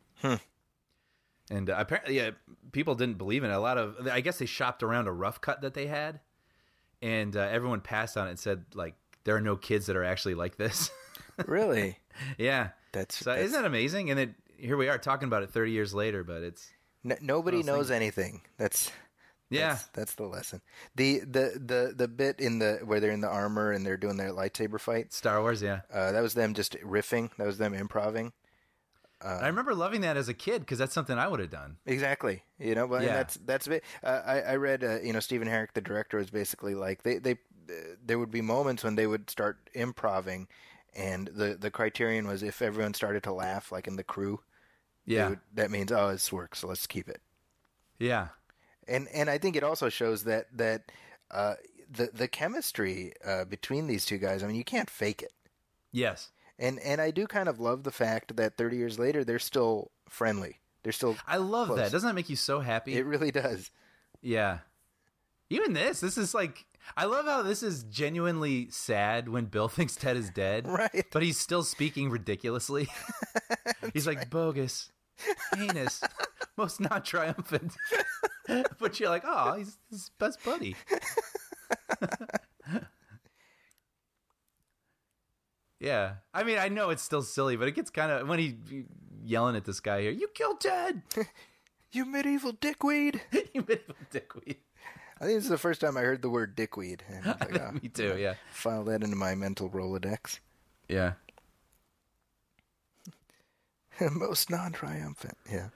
And apparently, people didn't believe in it. I guess they shopped around a rough cut that they had, and everyone passed on it and said, like, there are no kids that are actually like this. Really? Yeah. Isn't that amazing? And here we are talking about it 30 years later, but it's... nobody knows anything. That's the lesson. The bit where they're in the armor and they're doing their lightsaber fight. Star Wars, yeah. That was them just riffing. That was them improving. I remember loving that as a kid because that's something I would have done. Exactly. But that's a bit. I read. Stephen Herrick, the director, was basically like there would be moments when they would start improving, and the criterion was if everyone started to laugh, like in the crew. Yeah. That means this works, so let's keep it. Yeah. And I think it also shows that the chemistry between these two guys. I mean, you can't fake it. Yes. And I do kind of love the fact that 30 years later they're still friendly. They're still. I love close. that. Doesn't that make you so happy? It really does. Yeah. Even this is like. I love how this is genuinely sad when Bill thinks Ted is dead. Right. But he's still speaking ridiculously. He's like, right. Bogus, heinous, most not triumphant. But you're like, oh, he's his best buddy. Yeah. I mean, I know it's still silly, but it gets kind of, when he yelling at this guy here, you killed Ted! You medieval dickweed! You medieval dickweed. I think this is the first time I heard the word dickweed. And I was like, Me too, yeah. File that into my mental Rolodex. Yeah. Most non-triumphant, yeah.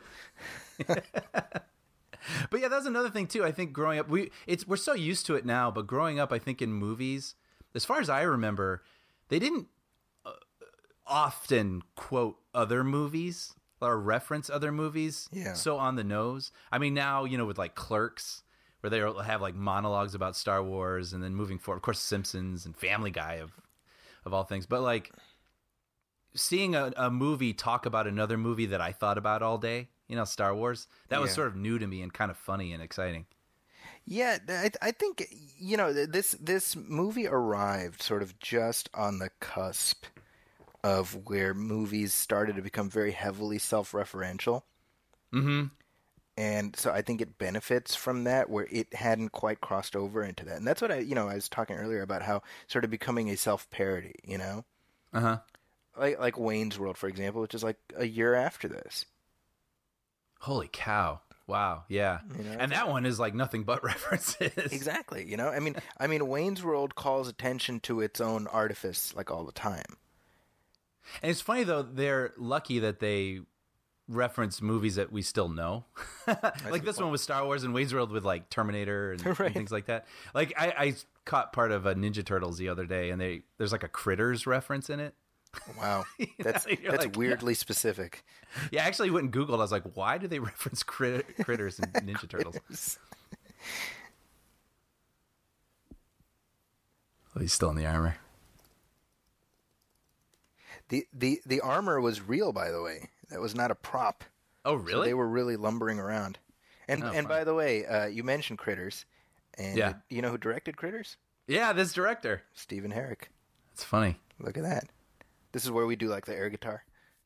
But yeah, that's another thing too. I think growing up, we're so used to it now, but growing up, I think in movies, as far as I remember, they didn't often quote other movies or reference other movies. Yeah. So on the nose. I mean, now, with like Clerks, where they have like monologues about Star Wars, and then moving forward, of course, Simpsons and Family Guy of all things. But like seeing a movie talk about another movie that I thought about all day, Star Wars, that was sort of new to me and kind of funny and exciting. Yeah, I think, this movie arrived sort of just on the cusp of where movies started to become very heavily self-referential. Mm-hmm. And so I think it benefits from that, where it hadn't quite crossed over into that. And that's what I was talking earlier about, how sort of becoming a self-parody, Uh-huh. Like Wayne's World, for example, which is like a year after this. Holy cow. Wow, yeah. And that one is like nothing but references. Exactly, I mean Wayne's World calls attention to its own artifice like all the time. And it's funny though, they're lucky that they reference movies that we still know. Like this one with Star Wars, and Wayne's World with like Terminator and, right. and things like that. Like I caught part of a Ninja Turtles the other day, and there's like a Critters reference in it. Wow, that's like, weirdly specific. Yeah, I actually went and Googled. I was like, why do they reference critters in Ninja Turtles? Oh, he's still in the armor. The armor was real, by the way. That was not a prop. Oh, really? So they were really lumbering around. And by the way, you mentioned Critters, and yeah. You know who directed Critters? Yeah, this director, Stephen Herrick. That's funny. Look at that. This is where we do like the air guitar.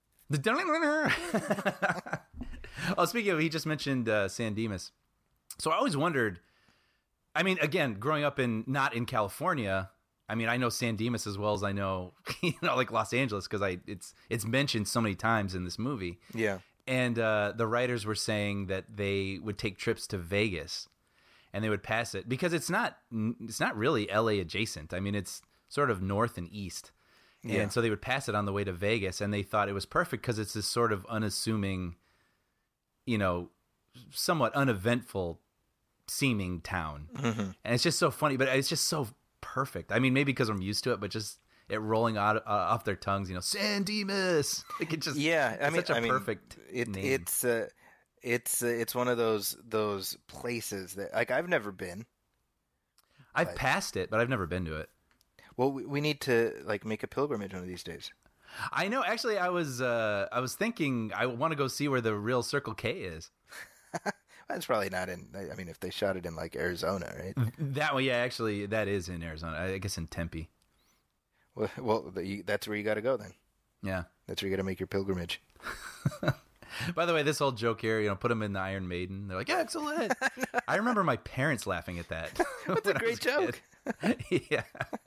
Oh, speaking of, he just mentioned San Dimas. So I always wondered, I mean, again, growing up not in California, I mean, I know San Dimas as well as I know, like Los Angeles, because it's mentioned so many times in this movie. Yeah. And the writers were saying that they would take trips to Vegas, and they would pass it because it's not really LA adjacent. I mean, it's sort of north and east. Yeah. And so they would pass it on the way to Vegas, and they thought it was perfect because it's this sort of unassuming, somewhat uneventful seeming town, and it's just so funny. But it's just so perfect. I mean, maybe because I'm used to it, but just it rolling out off their tongues, San Dimas. Like it just such a perfect name. It's one of those places that like I've never been. I've passed it, but I've never been to it. Well, we need to like make a pilgrimage one of these days. I know. Actually, I was thinking I want to go see where the real Circle K is. That's probably not in. I mean, if they shot it in like Arizona, right? That one, yeah. Actually, that is in Arizona. I guess in Tempe. Well, that's where you got to go then. Yeah, that's where you got to make your pilgrimage. By the way, this whole joke here, put them in the Iron Maiden. They're like, excellent. I remember my parents laughing at that. That's a great joke. Yeah.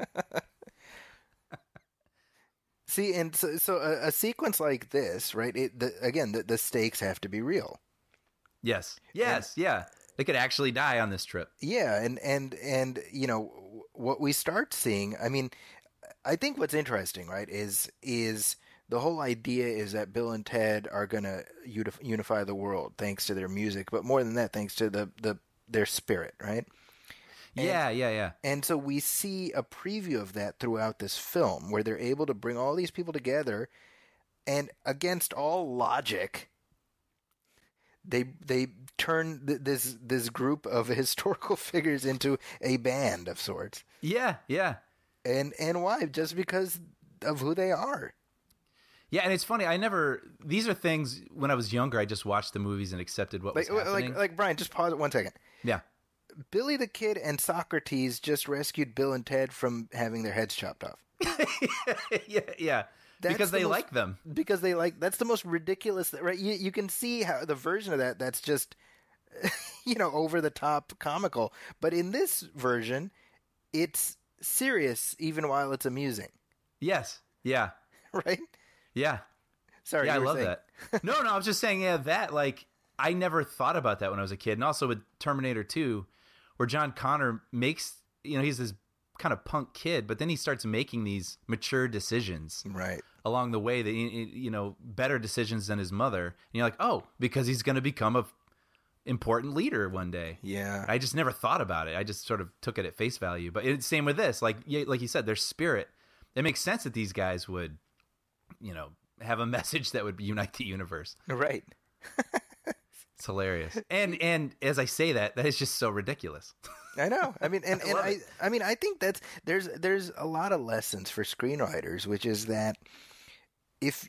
See, and so a sequence like this, right? The stakes have to be real. Yes. Yeah. They could actually die on this trip. Yeah, and what we start seeing. I mean, I think what's interesting, right, is the whole idea is that Bill and Ted are going to unify the world thanks to their music, but more than that, thanks to their spirit, right? Yeah. And so we see a preview of that throughout this film, where they're able to bring all these people together, and against all logic, they turn this group of historical figures into a band of sorts. Yeah. And why? Just because of who they are. Yeah, and it's funny. These are things when I was younger. I just watched the movies and accepted what was happening. Like Brian, just pause it 1 second. Yeah. Billy the Kid and Socrates just rescued Bill and Ted from having their heads chopped off. Yeah. Because they like them. Because they like. That's the most ridiculous. Right? You can see how the version of that's just, over the top comical. But in this version, it's serious even while it's amusing. Yes. Yeah. Right. Yeah. Sorry. Yeah, I love that. No, I was just saying, that, like, I never thought about that when I was a kid. And also with Terminator 2, where John Connor makes, he's this kind of punk kid, but then he starts making these mature decisions. Right. Along the way that, better decisions than his mother. And you're like, oh, because he's going to become a important leader one day. Yeah. I just never thought about it. I just sort of took it at face value. But it's same with this. Like you said, their spirit. It makes sense that these guys would, have a message that would unite the universe. Right. It's hilarious. And as I say that is just so ridiculous. I know. I mean, I think there's a lot of lessons for screenwriters, which is that if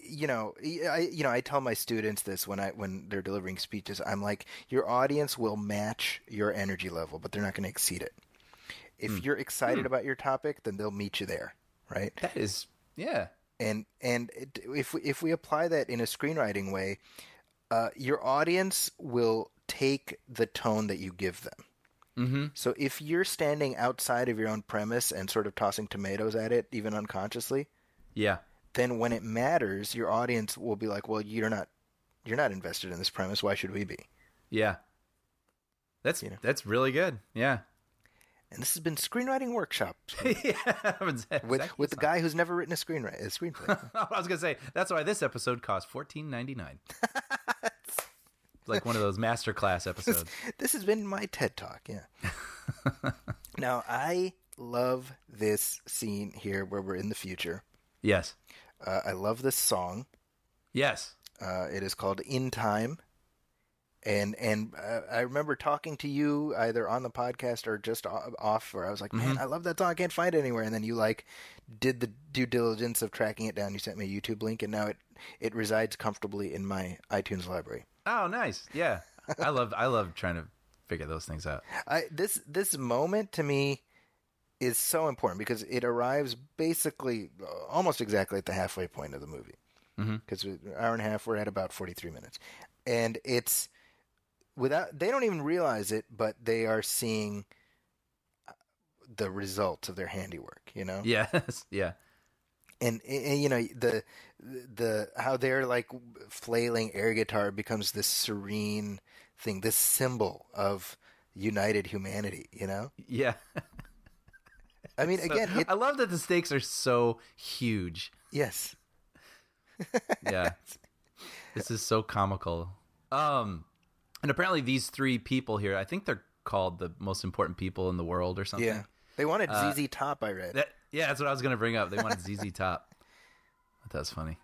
I tell my students this when they're delivering speeches, I'm like, your audience will match your energy level, but they're not going to exceed it. If you're excited about your topic, then they'll meet you there, right? That is, yeah. And if we apply that in a screenwriting way, your audience will take the tone that you give them. Mm-hmm. So if you're standing outside of your own premise and sort of tossing tomatoes at it, even unconsciously, yeah, then when it matters, your audience will be like, "Well, you're not invested in this premise. Why should we be?" Yeah, that's really good. Yeah. And this has been Screenwriting Workshop. with the guy who's never written a screenplay. I was gonna say that's why this episode cost $14.99. Like one of those masterclass episodes. This has been my TED Talk. Yeah. Now I love this scene here where we're in the future. Yes. I love this song. Yes. It is called "In Time." And I remember talking to you either on the podcast or just off, where I was like, man, I love that song. I can't find it anywhere. And then you did the due diligence of tracking it down. You sent me a YouTube link, and now it resides comfortably in my iTunes library. Oh, nice. Yeah. I love trying to figure those things out. This moment to me is so important because it arrives basically almost exactly at the halfway point of the movie. Because an hour and a half, we're at about 43 minutes. And it's they don't even realize it, but they are seeing the results of their handiwork, Yes, yeah. And the how they're like flailing air guitar becomes this serene thing, this symbol of united humanity, Yeah. I mean, again, I love that the stakes are so huge. Yes. Yeah. This is so comical. And apparently these three people here, I think they're called the most important people in the world or something. Yeah, they wanted ZZ Top. I read. That's what I was going to bring up. They wanted ZZ Top. That's funny.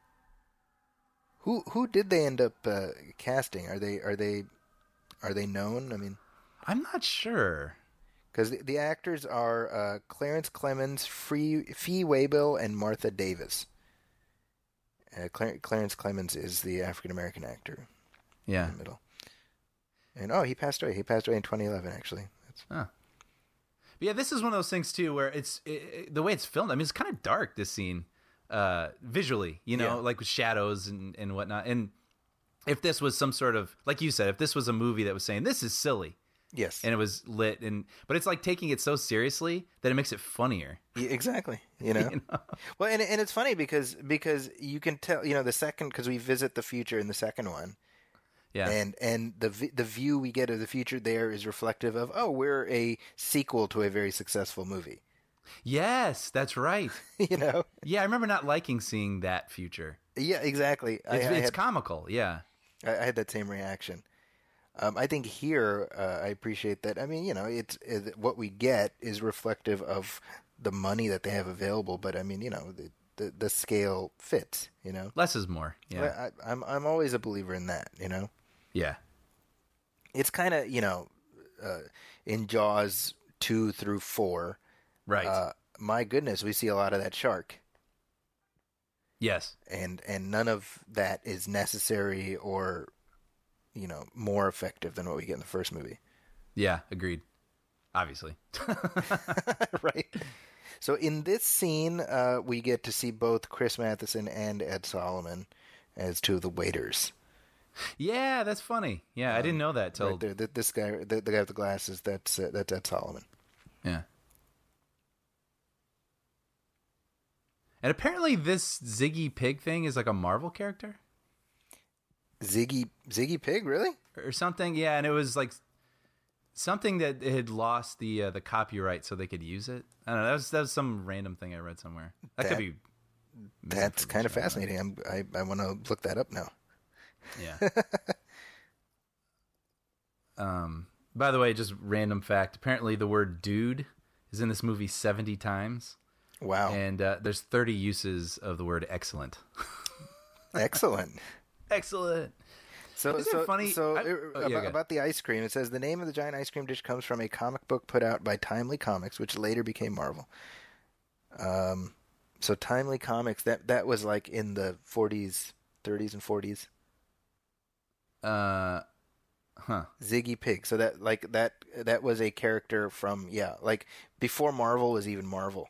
Who did they end up casting? Are they known? I mean, I'm not sure. Because the actors are Clarence Clemens, Fee Waybill, and Martha Davis. Clarence Clemens is the African American actor. Yeah. In the middle. And he passed away. He passed away in 2011, actually. But yeah, this is one of those things too where the way it's filmed. I mean, it's kind of dark, this scene, visually. Like with shadows and whatnot. And if this was some sort of, like you said, if this was a movie that was saying this is silly. Yes. And it was lit, but it's like taking it so seriously that it makes it funnier. Yeah, exactly. Well, and it's funny because you can tell, the second, because we visit the future in the second one. Yeah. And the view we get of the future there is reflective of, we're a sequel to a very successful movie. Yes, that's right. Yeah, I remember not liking seeing that future. Yeah, exactly. It's comical. Yeah. I had that same reaction. I think here I appreciate that. I mean, it's what we get is reflective of the money that they have available. But I mean, the scale fits. Less is more. Yeah, I'm always a believer in that. Yeah, it's kind of in Jaws 2 through 4. Right. My goodness, we see a lot of that shark. Yes. And none of that is necessary or more effective than what we get in the first movie. Yeah, agreed. Obviously. Right. So in this scene, we get to see both Chris Matheson and Ed Solomon as two of the waiters. Yeah, that's funny. Yeah, I didn't know that till... Right there, this guy, the guy with the glasses, that's Ed Solomon. Yeah. And apparently this Ziggy Pig thing is like a Marvel character? Ziggy Pig, really? Or something, yeah, and it was like something that had lost the copyright so they could use it. I don't know, that was some random thing I read somewhere. That could be... That's kind of fascinating. I want to look that up now. Yeah. By the way, just random fact, apparently the word dude is in this movie 70 times. Wow. And there's 30 uses of the word excellent. Excellent. Excellent. So funny? About the ice cream, it says the name of the giant ice cream dish comes from a comic book put out by Timely Comics, which later became Marvel. So Timely Comics, that was like in the 40s, 30s, and 40s. Ziggy Pig. So that was a character from like before Marvel was even Marvel.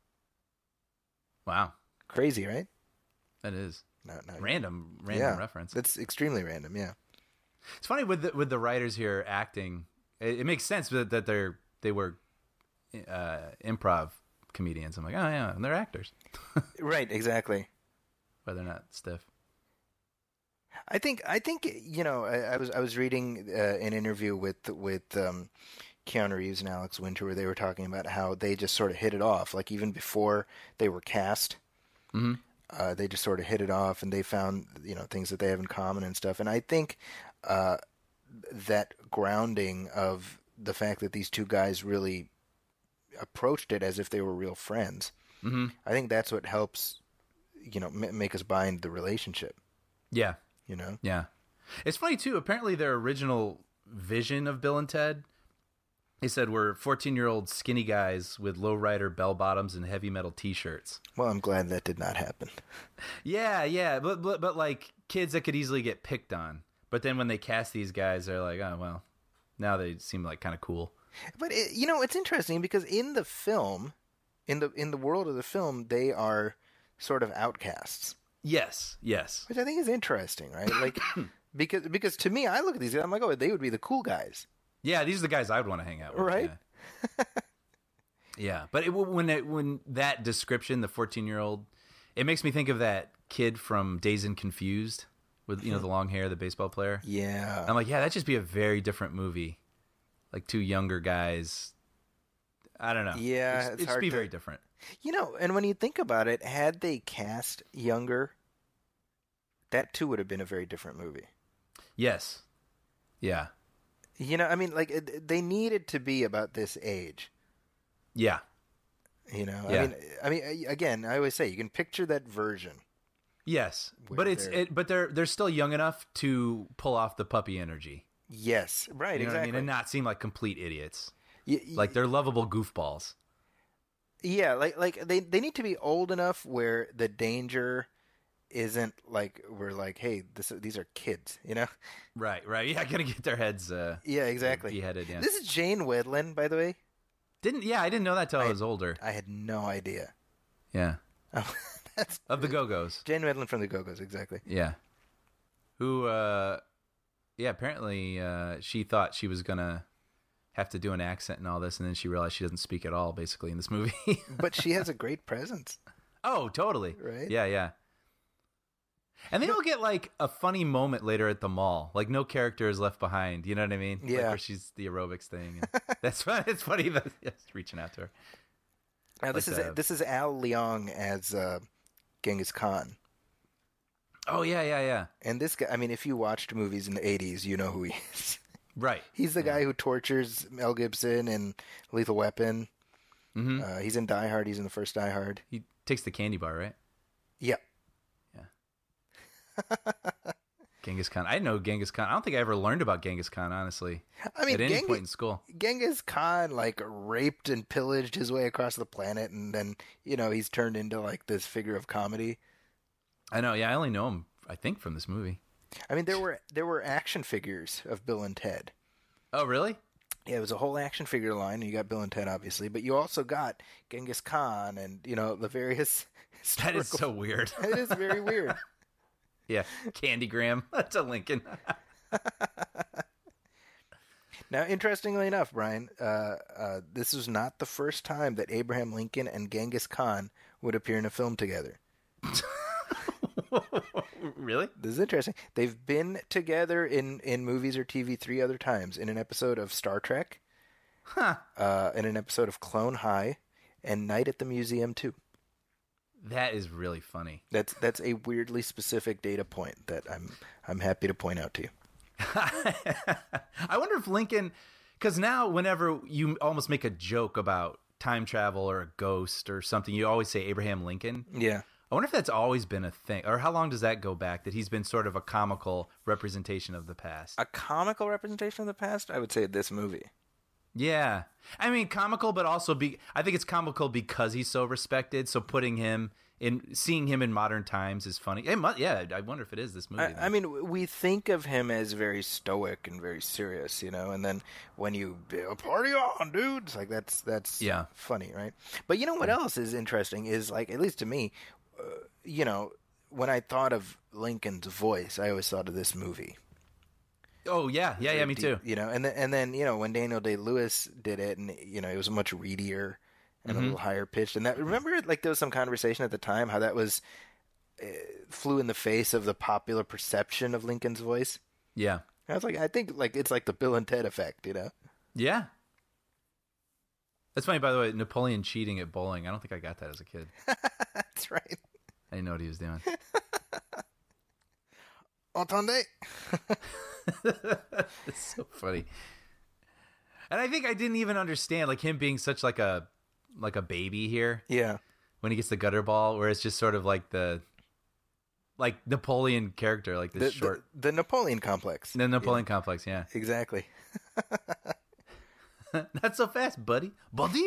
Wow. Crazy, right? That is. No, random reference. That's extremely random, yeah. It's funny with the writers here acting. It makes sense that they were improv comedians. I'm like, oh yeah, and they're actors. Right, exactly. But they're not stiff. I think I was reading an interview with Keanu Reeves and Alex Winter where they were talking about how they just sort of hit it off, like even before they were cast. Mm-hmm. They just sort of hit it off, and they found things that they have in common and stuff. And I think that grounding of the fact that these two guys really approached it as if they were real friends. Mm-hmm. I think that's what helps make us buy into the relationship. Yeah. Yeah. It's funny too. Apparently, their original vision of Bill and Ted, they said, were 14-year-old skinny guys with lowrider bell bottoms and heavy metal T-shirts. Well, I'm glad that did not happen. Yeah, but like kids that could easily get picked on. But then when they cast these guys, they're like, oh well, now they seem like kind of cool. But it's interesting because in the film, in the world of the film, they are sort of outcasts. Yes. Which I think is interesting, right? Like because to me, I look at these guys, I'm like, oh, they would be the cool guys. Yeah, these are the guys I would want to hang out with. Right? Yeah, yeah. But when that description, the 14-year-old, it makes me think of that kid from Dazed and Confused with the long hair, the baseball player. Yeah. I'm like, yeah, that'd just be a very different movie. Like two younger guys. I don't know. Yeah, it'd just be very different. And when you think about it, had they cast younger, that too would have been a very different movie. Yes. Yeah. You know, I mean, like they needed to be about this age. Yeah. You know, Yeah. I mean, again, I always say you can picture that version. Yes, Where but they're still young enough to pull off the puppy energy. Yes, right, You know what I exactly. mean? And not seem like complete idiots. Y- Like they're lovable goofballs. Yeah, like they need to be old enough where the danger isn't like we're like, hey, these are kids, you know? Right. Yeah, gonna get their heads Yeah, exactly. beheaded. Yeah. This is Jane Wedlin, by the way. I didn't know that till I was older. I had no idea. Yeah. Oh, that's Of the Go-Go's. Jane Wedlin from the Go-Go's, exactly. Yeah. Who apparently she thought she was gonna have to do an accent and all this, and then she realized she doesn't speak at all, basically, in this movie. But she has a great presence. Oh, totally. Right? Yeah. And they don't get like a funny moment later at the mall. Like no character is left behind. You know what I mean? Yeah. Like where she's the aerobics thing. And that's fun. It's funny that it's reaching out to her. Now, Like this is Al Leong as Genghis Khan. Oh yeah. And this guy, I mean, if you watched movies in the 80s, you know who he is. Right. He's the guy who tortures Mel Gibson in Lethal Weapon. Mm-hmm. He's in Die Hard. He's in the first Die Hard. He takes the candy bar, right? Yeah. Genghis Khan. I know Genghis Khan. I don't think I ever learned about Genghis Khan, honestly. I mean, at any point in school. Genghis Khan like raped and pillaged his way across the planet, and then he's turned into like this figure of comedy. I know. Yeah, I only know him, I think, from this movie. I mean, there were action figures of Bill and Ted. Oh, really? Yeah, it was a whole action figure line, and you got Bill and Ted, obviously, but you also got Genghis Khan and the various. That is so weird. It is very weird. Yeah, Candygram. That's a Lincoln. Now, interestingly enough, Brian, this was not the first time that Abraham Lincoln and Genghis Khan would appear in a film together. Really? This is interesting. They've been together in movies or TV 3 other times. In an episode of Star Trek, in an episode of Clone High, and Night at the Museum 2. That is really funny. That's a weirdly specific data point that I'm happy to point out to you. I wonder if Lincoln, because now whenever you almost make a joke about time travel or a ghost or something, you always say Abraham Lincoln. Yeah. I wonder if that's always been a thing, or how long does that go back, that he's been sort of a comical representation of the past? A comical representation of the past? I would say this movie. Yeah. I mean, comical, but also I think it's comical because he's so respected, so seeing him in modern times is funny. Yeah, I wonder if it is this movie. I mean, we think of him as very stoic and very serious, and then when you party on, dude, it's like that's Yeah. funny, right? But you know what else is interesting is, like, at least to me, when I thought of Lincoln's voice, I always thought of this movie. Oh yeah, me too. And then when Daniel Day-Lewis did it, and it was much readier and a little higher pitched. And remember, like, there was some conversation at the time how that was flew in the face of the popular perception of Lincoln's voice. Yeah. I was like, I think like it's like the Bill and Ted effect, Yeah. That's funny, by the way, Napoleon cheating at bowling. I don't think I got that as a kid. That's right. I didn't know what he was doing. Entendez. It's so funny. And I think I didn't even understand, like, him being such like a baby here. Yeah. When he gets the gutter ball, where it's just sort of like the Napoleon character, like this short. The Napoleon complex. The Napoleon complex, yeah. Exactly. Not so fast, buddy. Buddy?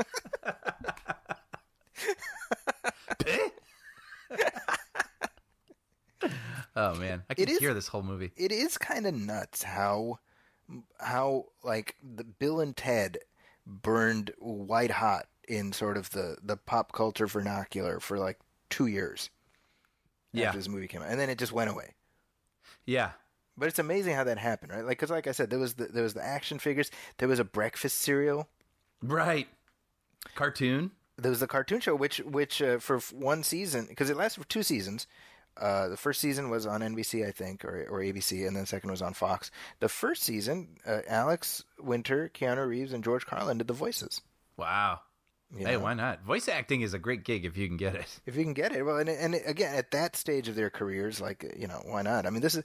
Oh man, I can hear this whole movie. It is kind of nuts how like the Bill and Ted burned white hot in sort of the pop culture vernacular for like 2 years after this movie came out, and then it just went away. Yeah. But it's amazing how that happened, right? Like, because like I said, there was the action figures, there was a breakfast cereal, right? Cartoon. There was the cartoon show, which for one season, because it lasted for 2 seasons. The first season was on NBC, I think, or ABC, and then the second was on Fox. The first season, Alex Winter, Keanu Reeves, and George Carlin did the voices. Wow. Hey, why not? Voice acting is a great gig if you can get it. If you can get it, well, and again, at that stage of their careers, like, why not? I mean, this is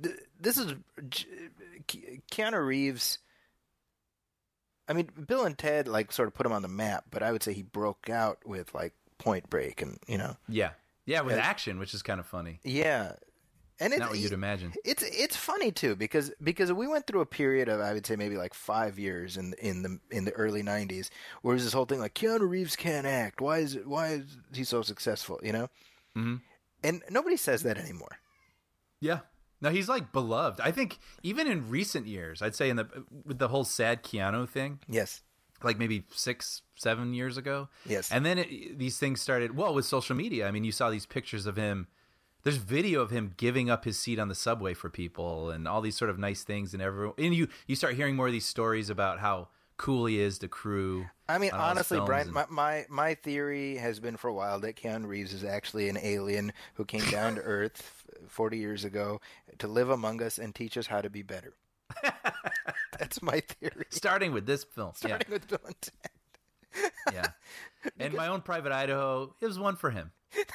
Keanu Reeves. I mean, Bill and Ted like sort of put him on the map, but I would say he broke out with like Point Break, and yeah, with action, which is kind of funny. Yeah, and it's not what you'd imagine. It's funny too because we went through a period of, I would say, maybe like 5 years in the early '90s where it was this whole thing like Keanu Reeves can't act. Why is he so successful? Mm-hmm. And nobody says that anymore. Yeah. No, he's like beloved. I think even in recent years, I'd say with the whole sad Keanu thing. Yes. Like maybe 6-7 years ago. Yes. And then these things started, with social media. I mean, you saw these pictures of him. There's video of him giving up his seat on the subway for people and all these sort of nice things. And you start hearing more of these stories about how cool he is to crew. I mean, honestly, Brian, my theory has been for a while that Keanu Reeves is actually an alien who came down to Earth 40 years ago to live among us and teach us how to be better. That's my theory. Starting with this film. Starting with Bill and Ted. Yeah. And My Own Private Idaho, it was one for him.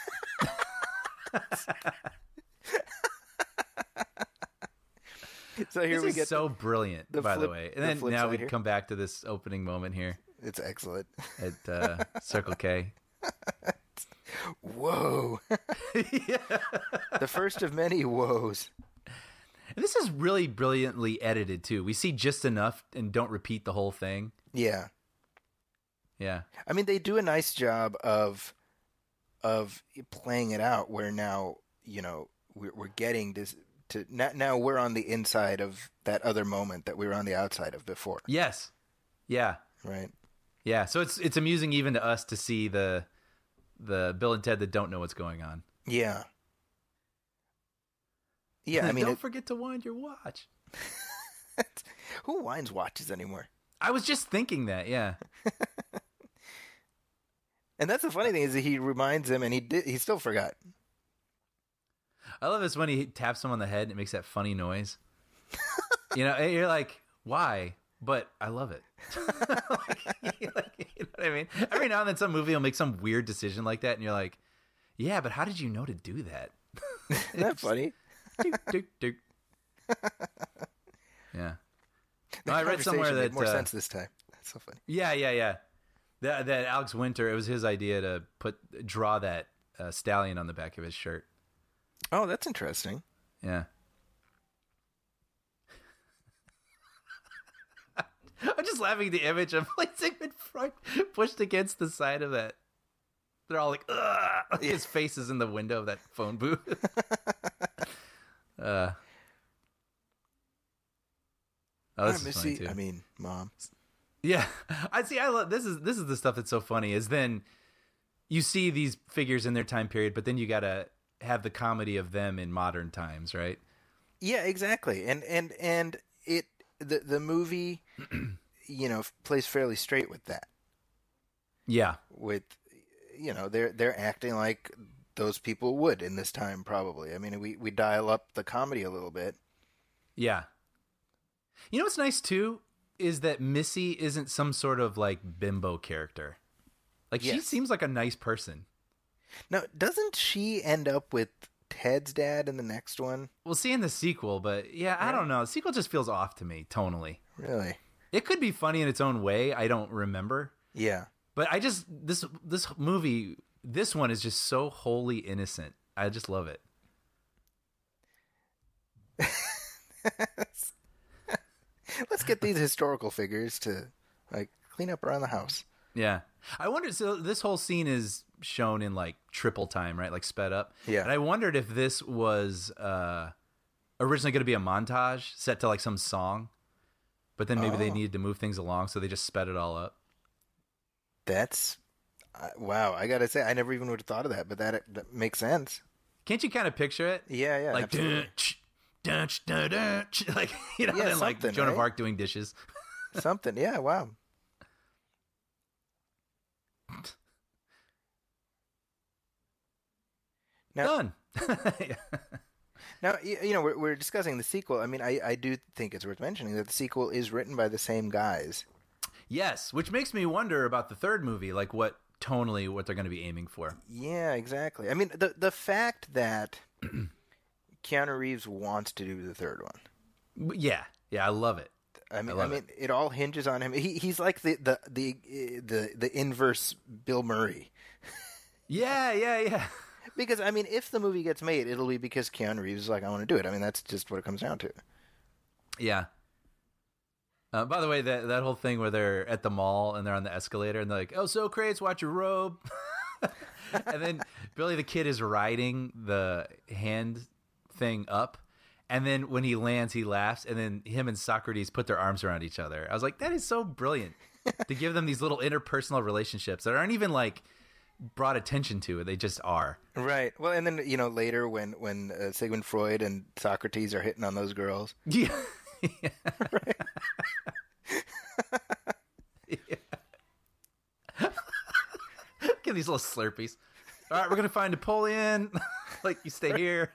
So here we get so brilliant, by the way. And then now we come back to this opening moment here. It's excellent. At Circle K. Whoa. Yeah. The first of many woes. And this is really brilliantly edited, too. We see just enough and don't repeat the whole thing. Yeah. Yeah. I mean, they do a nice job of playing it out where now, we're getting this to now we're on the inside of that other moment that we were on the outside of before. Yes. Yeah. Right. Yeah. So it's amusing even to us to see the Bill and Ted that don't know what's going on. Yeah. Yeah, I mean, don't forget to wind your watch. Who winds watches anymore? I was just thinking that, yeah. And that's the funny thing is that he reminds him, and he still forgot. I love this when he taps him on the head and it makes that funny noise. You're like, why? But I love it. You know what I mean? Every now and then some movie will make some weird decision like that, and you're like, yeah, but how did you know to do that? Isn't that funny? Doop. Yeah. No, I read somewhere that made more sense this time. That's so funny. Yeah. That Alex Winter, it was his idea to draw that stallion on the back of his shirt. Oh, that's interesting. Yeah. I'm just laughing at the image of like Sigmund Freud pushed against the side of that. They're all like, ugh! His face is in the window of that phone booth. Oh, this is funny too. I mean, Mom. Yeah, I love this is the stuff that's so funny. Is then you see these figures in their time period, but then you gotta have the comedy of them in modern times, right? Yeah, exactly. And it the movie, plays fairly straight with that. Yeah, with they're acting like those people would in this time, probably. I mean, we dial up the comedy a little bit. Yeah. What's nice too is that Missy isn't some sort of like bimbo character. Like she seems like a nice person. Now, doesn't she end up with Ted's dad in the next one? We'll see in the sequel, but yeah, I don't know. The sequel just feels off to me tonally. Really? It could be funny in its own way. I don't remember. Yeah. But I just this movie, this one is just so wholly innocent. I just love it. Let's get these historical figures to like clean up around the house. Yeah. I wonder, so this whole scene is shown in like triple time, right? Like sped up. Yeah. And I wondered if this was originally going to be a montage set to like some song, but then maybe they needed to move things along, so they just sped it all up. That's wow. I gotta say, I never even would have thought of that, but that makes sense. Can't you kind of picture it? Yeah, like like then like Joan of Arc doing dishes. Something, yeah. Wow. Now, done. Now, we're discussing the sequel. I mean, I do think it's worth mentioning that the sequel is written by the same guys. Yes, which makes me wonder about the third movie, like what they're going to be aiming for. Yeah, exactly. I mean, the fact that Keanu Reeves wants to do the third one. Yeah, I love it. I mean, it all hinges on him. He's like the inverse Bill Murray. Yeah. Because I mean, if the movie gets made, it'll be because Keanu Reeves is like, I want to do it. I mean, that's just what it comes down to. Yeah. By the way, that whole thing where they're at the mall and they're on the escalator and they're like, "Oh, so crates, watch your robe," and then Billy the Kid is riding the hand thing up. And then when he lands, he laughs, and then him and Socrates put their arms around each other. I was like, that is so brilliant to give them these little interpersonal relationships that aren't even like brought attention to. They just are. Right. Well, and then later when Sigmund Freud and Socrates are hitting on those girls. Yeah. Right. Get these little Slurpees. All right, we're gonna find Napoleon. Like, you stay here.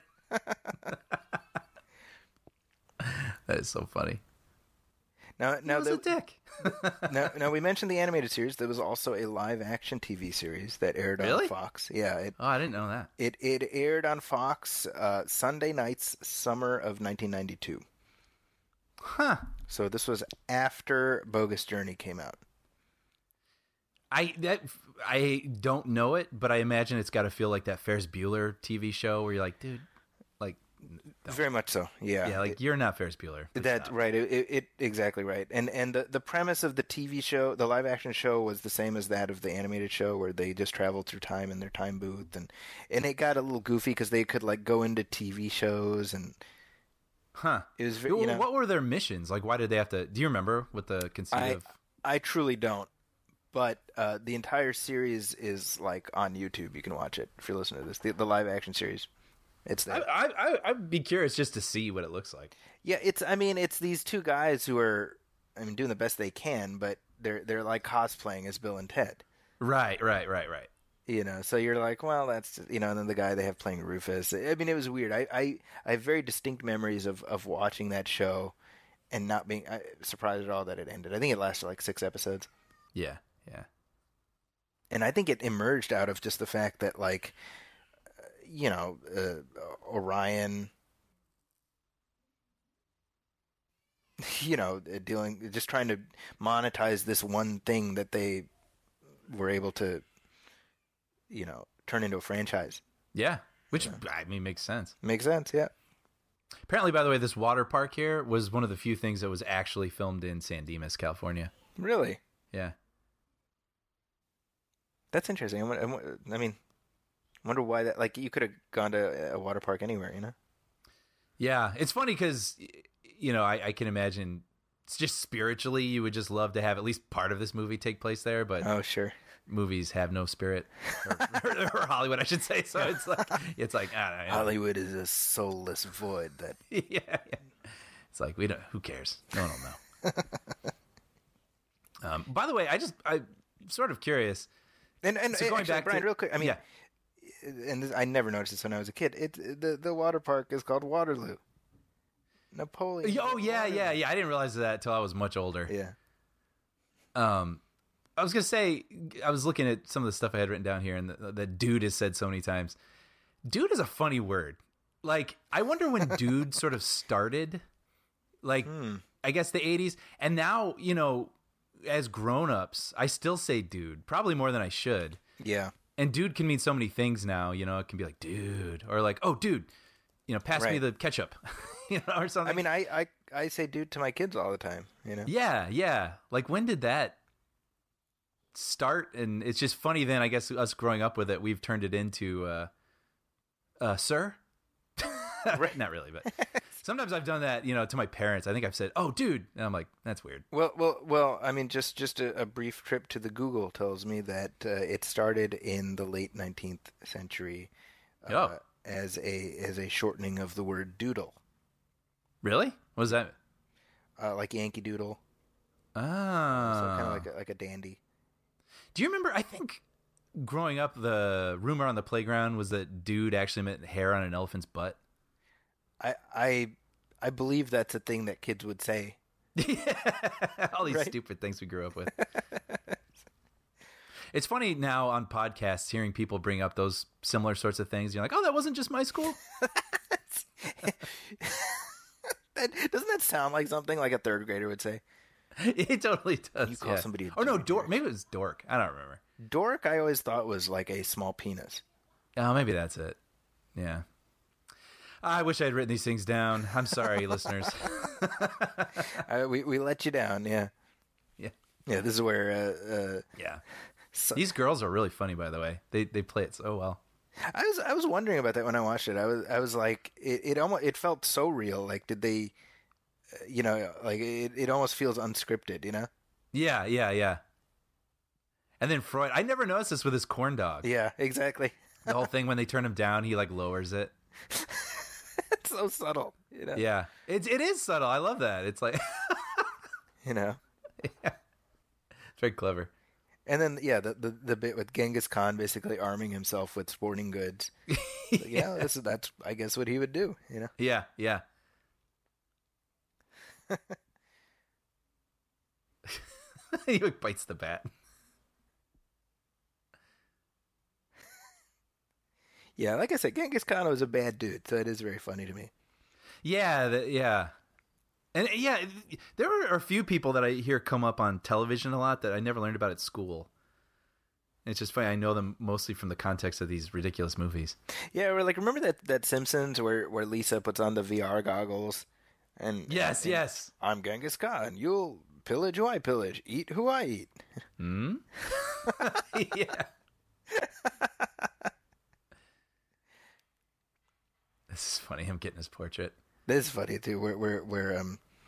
That is so funny. Now he was a dick. now we mentioned the animated series. There was also a live action TV series that aired on Fox. Yeah. I didn't know that. It aired on Fox Sunday nights, summer of 1992. Huh. So this was after Bogus Journey came out. I don't know it, but I imagine it's got to feel like that Ferris Bueller TV show where you're like, dude, like. Very much so, yeah. Yeah, like you're not Ferris Bueller. That's right. It exactly right. And the premise of the TV show, the live action show, was the same as that of the animated show, where they just traveled through time in their time booth, and it got a little goofy because they could like go into TV shows and. Huh. It was. What were their missions? Like, why did they have to? Do you remember what the conceit of? I truly don't. But the entire series is like on YouTube. You can watch it if you're listening to this. The live action series. It's there. I'd be curious just to see what it looks like. Yeah, it's these two guys who are, doing the best they can, but they're like cosplaying as Bill and Ted. Right. So you're like, well, that's and then the guy they have playing Rufus. I mean, it was weird. I have very distinct memories of watching that show and not being surprised at all that it ended. I think it lasted like 6 episodes. Yeah. And I think it emerged out of just the fact that like. Orion, just trying to monetize this one thing that they were able to, turn into a franchise. Yeah, which makes sense. Makes sense, yeah. Apparently, by the way, this water park here was one of the few things that was actually filmed in San Dimas, California. Really? Yeah. That's interesting. Wonder why that. Like, you could have gone to a water park anywhere, Yeah, it's funny because I can imagine it's just spiritually you would just love to have at least part of this movie take place there, but oh sure, movies have no spirit, or Hollywood, I should say. So it's like I don't know, Hollywood is a soulless void that. yeah. It's like we don't. Who cares? No one will know. By the way, I'm sort of curious. And so going actually, back Brian, to, real quick. I mean. Yeah. And I never noticed this when I was a kid. The water park is called Waterloo. Napoleon. Oh yeah. I didn't realize that until I was much older. Yeah. I was gonna say, I was looking at some of the stuff I had written down here, and the dude is said so many times. Dude is a funny word. Like, I wonder when dude sort of started. Like, I guess the 80s, and now as grown-ups, I still say dude, probably more than I should. Yeah. And dude can mean so many things now, it can be like, dude, or like, oh, dude, pass me the ketchup, or something. I mean, I say dude to my kids all the time, Yeah. Like, when did that start? And it's just funny then, I guess, us growing up with it, we've turned it into, sir? Right. Not really, but sometimes I've done that, to my parents. I think I've said, oh, dude. And I'm like, that's weird. Well. I mean, just a brief trip to the Google tells me that it started in the late 19th century as a shortening of the word doodle. Really? What was that? Like Yankee Doodle. Oh. So kind of like a dandy. Do you remember, I think growing up, the rumor on the playground was that dude actually meant hair on an elephant's butt? I believe that's a thing that kids would say. All these Right. stupid things we grew up with. It's funny now on podcasts hearing people bring up those similar sorts of things. You're like, oh, that wasn't just my school? Doesn't that sound like something like a third grader would say? It totally does. You call somebody a Oh, no, dork. dork. Maybe it was dork. I don't remember. Dork, I always thought was like a small penis. Oh, maybe that's it. Yeah. I wish I'd written these things down. I'm sorry, listeners. We let you down, yeah. Yeah. Yeah, this is where Yeah. so, These girls are really funny, by the way. They play it so well. I was wondering about that when I watched it. I was like it felt so real. Like did they like it almost feels unscripted, you know? Yeah. And then Freud, I never noticed this with his corn dog. Yeah, exactly. The whole thing when they turn him down, he like lowers it. It's so subtle, you know. Yeah. It is subtle. I love that. It's like You know. it's very clever. And then the bit with Genghis Khan basically arming himself with sporting goods. Like, that's I guess what he would do, you know. Yeah. He like bites the bat. Yeah, like I said, Genghis Khan was a bad dude, so it is very funny to me. Yeah. And yeah, there are a few people that I hear come up on television a lot that I never learned about at school. It's just funny. I know them mostly from the context of these ridiculous movies. Yeah, or like remember that Simpsons where Lisa puts on the VR goggles and Yes. I'm Genghis Khan. You'll pillage who I pillage, eat who I eat. Yeah. This is funny. Him getting his portrait. This is funny too, where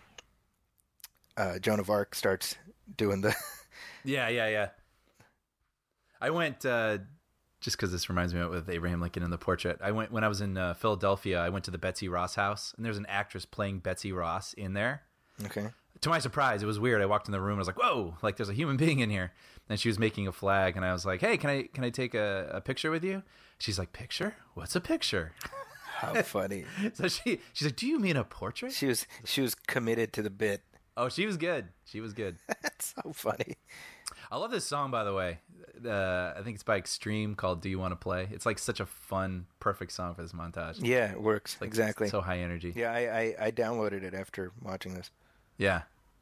Joan of Arc starts doing the Yeah. I went just because this reminds me of it with Abraham Lincoln in the portrait. I went when I was in Philadelphia. I went to the Betsy Ross house, and there's an actress playing Betsy Ross in there. Okay. To my surprise, it was weird. I walked in the room. I was like, "Whoa! Like, there's a human being in here." And she was making a flag, and I was like, "Hey, can I take a picture with you?" She's like, "Picture? What's a picture?" How funny. So she's like, "Do you mean a portrait?" She was committed to the bit. Oh, she was good. She was good. That's so funny. I love this song, by the way. I think it's by Extreme called "Do You Want to Play." It's like such a fun, perfect song for this montage. Yeah, it works. Like, exactly. so high energy. Yeah, I downloaded it after watching this. Yeah.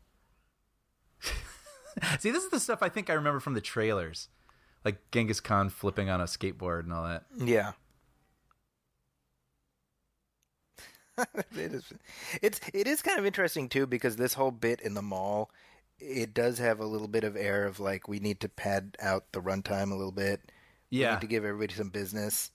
See, this is the stuff I think I remember from the trailers, like Genghis Khan flipping on a skateboard and all that. Yeah. It is kind of interesting too because this whole bit in the mall, it does have a little bit of air of like we need to pad out the runtime a little bit. Yeah. We need to give everybody some business.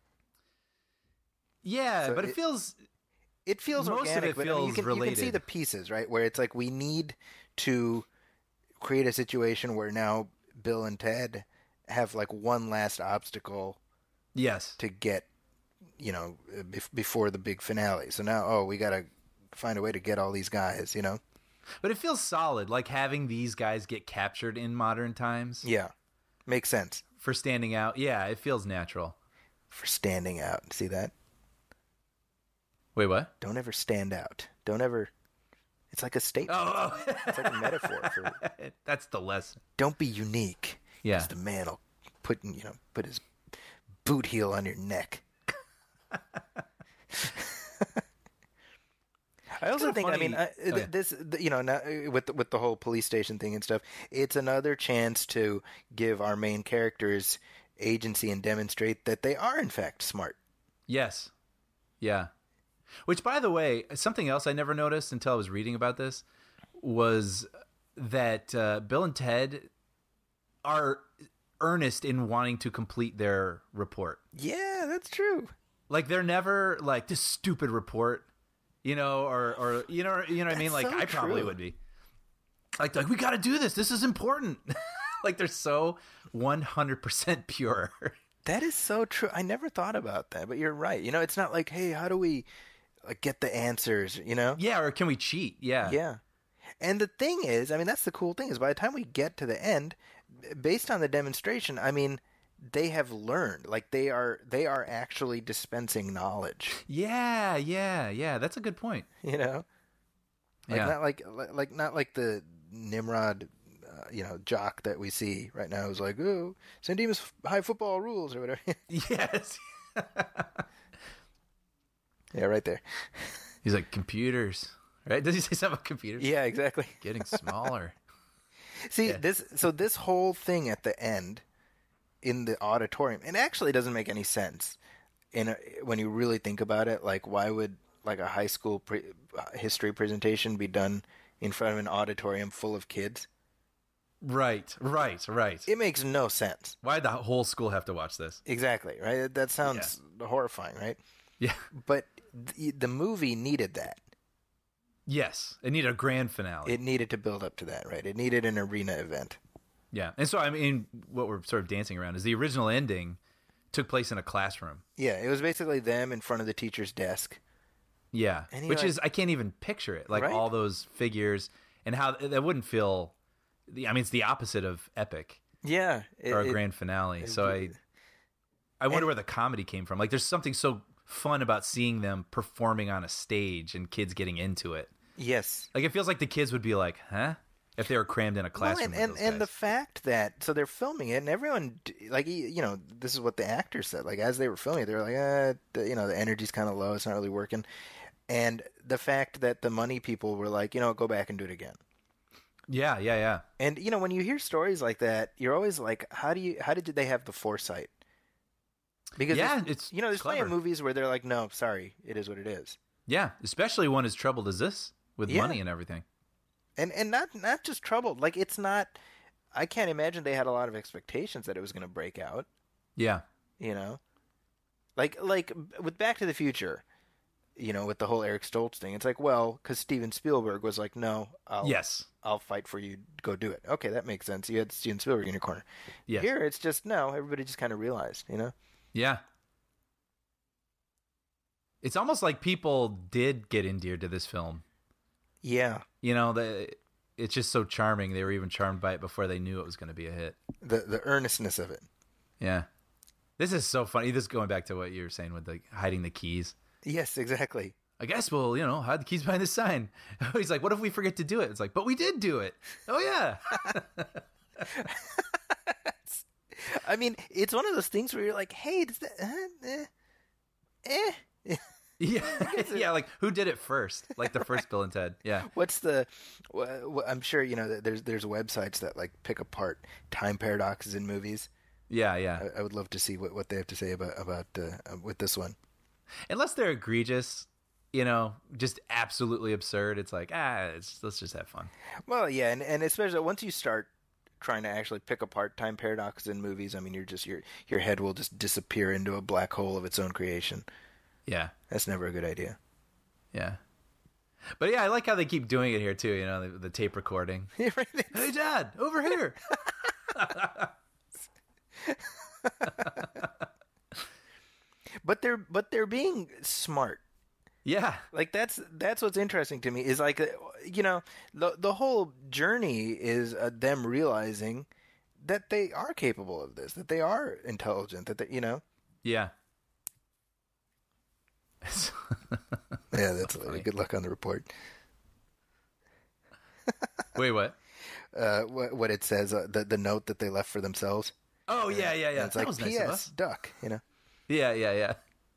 Yeah, So but it feels most of organic, it but feels you can related. see the pieces, right? Where it's like we need to create a situation where now Bill and Ted have like one last obstacle yes. to get, before the big finale. So now, we got to find a way to get all these guys, But it feels solid, like having these guys get captured in modern times. Yeah, makes sense. For standing out. Yeah, it feels natural. For standing out. See that? Wait, what? Don't ever stand out. Don't ever. It's like a statement. Oh. It's like a metaphor for. That's the lesson. Don't be unique. Yeah. 'Cause the man will put his boot heel on your neck. I also think, funny. now, with the whole police station thing and stuff, it's another chance to give our main characters agency and demonstrate that they are in fact smart. Yes. Yeah. Which, by the way, something else I never noticed until I was reading about this was that Bill and Ted are earnest in wanting to complete their report. Yeah, that's true. Like, they're never like, this stupid report, or you know what I mean? Like, so I probably true. would be. Like we got to do this. This is important. Like, they're so 100% pure. That is so true. I never thought about that, but you're right. It's not like, hey, how do we get the answers, Yeah, or can we cheat? Yeah. Yeah. And the thing is, that's the cool thing is by the time we get to the end, based on the demonstration, they have learned. Like they are actually dispensing knowledge. Yeah. That's a good point. Like Yeah. not like the Nimrod, jock that we see right now who's like, oh, San Dimas high football rules or whatever. Yes. Yeah, right there. He's like, computers, right? Does he say something about computers? Yeah, exactly. Getting smaller. See, Yeah. this whole thing at the end in the auditorium, it actually doesn't make any sense when you really think about it. Like, why would like a high school history presentation be done in front of an auditorium full of kids? Right. It makes no sense. Why'd the whole school have to watch this? Exactly, right? That sounds horrifying, right? Yeah. But the movie needed that. Yes. It needed a grand finale. It needed to build up to that, right? It needed an arena event. Yeah. And so, I mean, what we're sort of dancing around is the original ending took place in a classroom. Yeah, it was basically them in front of the teacher's desk. Yeah. And Which is, I can't even picture it. Like, right? all those figures and how that wouldn't feel. I mean, it's the opposite of epic Yeah. or a grand finale. So I wonder where the comedy came from. Like, there's something so fun about seeing them performing on a stage and kids getting into it. Yes. Like, it feels like the kids would be like, huh? If they were crammed in a classroom. Well, and the fact that, so they're filming it and everyone, like, this is what the actors said. Like, as they were filming it, they were like, the energy's kind of low. It's not really working. And the fact that the money people were like, go back and do it again. Yeah. And, when you hear stories like that, you're always like, how did they have the foresight? Because there's plenty clever. of movies where they're like, no, sorry, it is what it is. Yeah, especially one as troubled as this with money and everything. And not just troubled. Like, it's not, I can't imagine they had a lot of expectations that it was going to break out. Yeah. Like with Back to the Future, with the whole Eric Stoltz thing, it's like, well, because Steven Spielberg was like, no, I'll fight for you, go do it. Okay, that makes sense. You had Steven Spielberg in your corner. Yes. Here, it's just, no, everybody just kind of realized, Yeah. It's almost like people did get endeared to this film. Yeah. It's just so charming. They were even charmed by it before they knew it was going to be a hit. The earnestness of it. Yeah. This is so funny. This is going back to what you were saying with hiding the keys. Yes, exactly. I guess we'll, hide the keys behind the sign. He's like, what if we forget to do it? It's like, but we did do it. Oh, yeah. I mean, it's one of those things where you're like, hey, does that, Yeah, like, who did it first? Like the first Bill and Ted. Yeah. What's the? I'm sure there's websites that like pick apart time paradoxes in movies. Yeah. I would love to see what they have to say about with this one. Unless they're egregious, just absolutely absurd. It's like let's just have fun. Well, yeah, and especially once you start trying to actually pick apart time paradoxes in movies, I mean, your head will just disappear into a black hole of its own creation. Yeah. That's never a good idea. Yeah. But yeah, I like how they keep doing it here too, the tape recording. Hey Dad, over here. But they're being smart. Yeah. Like that's what's interesting to me is like the whole journey is them realizing that they are capable of this, that they are intelligent, that they, Yeah. Yeah, that's good luck on the report. Wait, what? What it says, the note that they left for themselves. Oh, yeah. And it's that like, was nice P.S. of us. Duck, Yeah.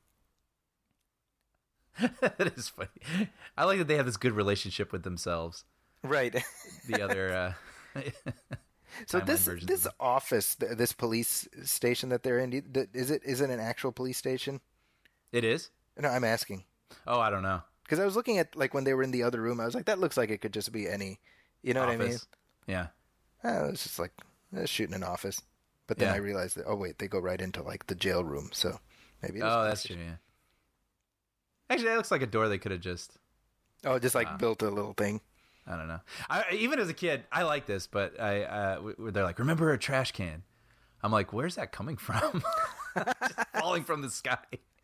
That is funny. I like that they have this good relationship with themselves. Right. The other so this office, this police station that they're in, is it an actual police station? It is? No, I'm asking. Oh, I don't know. Because I was looking at, like, when they were in the other room, I was like, that looks like it could just be any, what I mean? Yeah. It was just like shooting an office. But then I realized that, oh, wait, they go right into, like, the jail room, so maybe it is. Oh, that's true, yeah. Actually, that looks like a door they could have just... Oh, just, like, built a little thing. I don't know. Even as a kid, I like this, but they're like, remember a trash can? I'm like, where's that coming from? Just falling from the sky.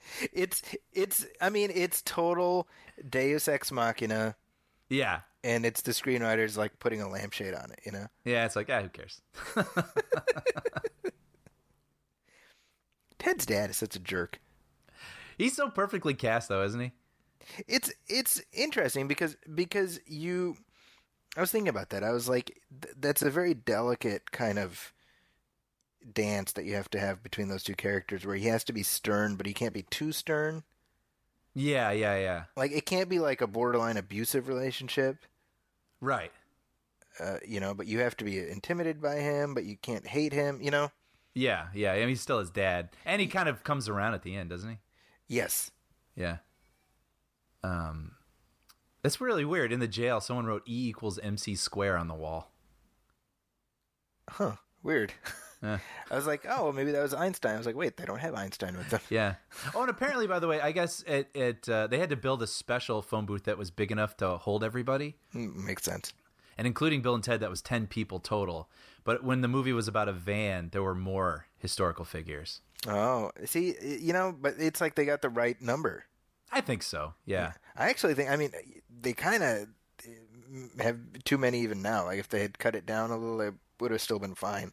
It's total Deus Ex Machina. Yeah. And it's the screenwriters like putting a lampshade on it, Yeah, it's like, who cares? Ted's dad is such a jerk. He's so perfectly cast, though, isn't he? It's interesting because you. I was thinking about that. I was like, that's a very delicate kind of dance that you have to have between those two characters, where he has to be stern, but he can't be too stern. Yeah, yeah, yeah. Like it can't be like a borderline abusive relationship. Right. But you have to be intimidated by him, but you can't hate him, Yeah, yeah. I mean, he's still his dad, and he kind of comes around at the end, doesn't he? Yes. Yeah. That's really weird. In the jail, someone wrote E equals MC square on the wall. Huh. Weird. Yeah. I was like, oh, maybe that was Einstein. I was like, wait, they don't have Einstein with them. Yeah. Oh, and apparently, by the way, I guess they had to build a special phone booth that was big enough to hold everybody. Makes sense. And including Bill and Ted, that was 10 people total. But when the movie was about a van, there were more historical figures. Oh, see, but it's like they got the right number. I think so, yeah. I actually think, they kind of have too many even now. Like, if they had cut it down a little, it would have still been fine.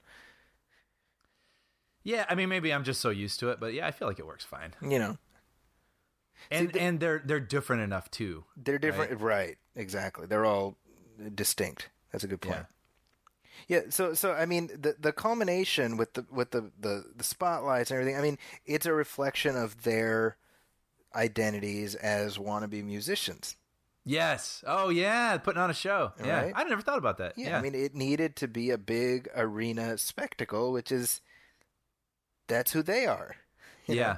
Yeah, I mean, maybe I'm just so used to it, but yeah, I feel like it works fine. And And they're different enough, too. They're different, right? Exactly. They're all distinct. That's a good point. Yeah. So I mean, the culmination with the spotlights and everything. I mean, it's a reflection of their identities as wannabe musicians. Yes. Oh, yeah. Putting on a show. Yeah. Right? I never thought about that. Yeah. I mean, it needed to be a big arena spectacle, that's who they are. Yeah.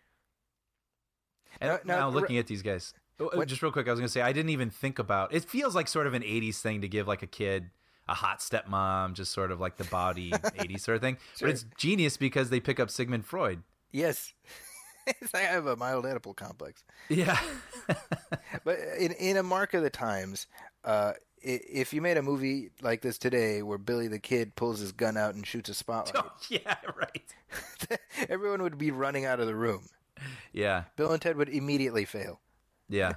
And now looking at these guys, just real quick, I was going to say, I didn't even think about, it feels like sort of an 80s thing to give like a kid a hot stepmom, just sort of like the body 80s sort of thing. Sure. But it's genius because they pick up Sigmund Freud. Yes. It's like I have a mild Oedipal complex. Yeah. But in a mark of the times, if you made a movie like this today where Billy the Kid pulls his gun out and shoots a spotlight. Oh, yeah, right. Everyone would be running out of the room. Yeah. Bill and Ted would immediately fail. Yeah.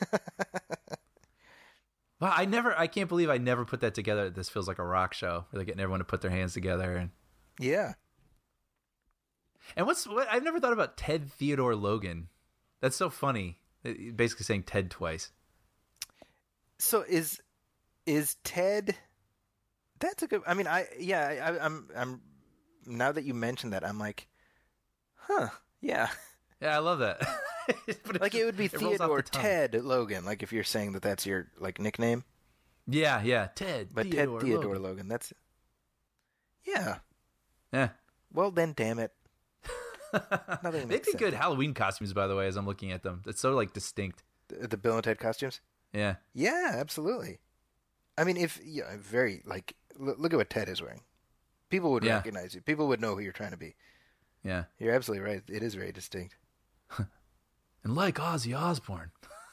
Wow, I can't believe I never put that together. This feels like a rock show where they're getting everyone to put their hands together. And yeah. And what I've never thought about Ted Theodore Logan. That's so funny. Basically saying Ted twice. So is Ted? That's a good. I mean, I'm now that you mentioned that, I'm like, huh, yeah. Yeah, I love that. Like it would be Theodore Ted Logan. Like if you're saying that's your like nickname. Yeah, Ted. But Theodore Logan. That's. Yeah. Yeah. Well then, damn it. They'd be good Halloween costumes, by the way. As I'm looking at them, it's so like distinct. The Bill and Ted costumes. Yeah. Yeah, absolutely. I mean, very like look at what Ted is wearing. People would recognize you. People would know who you're trying to be. Yeah. You're absolutely right. It is very distinct. And like Ozzy Osbourne.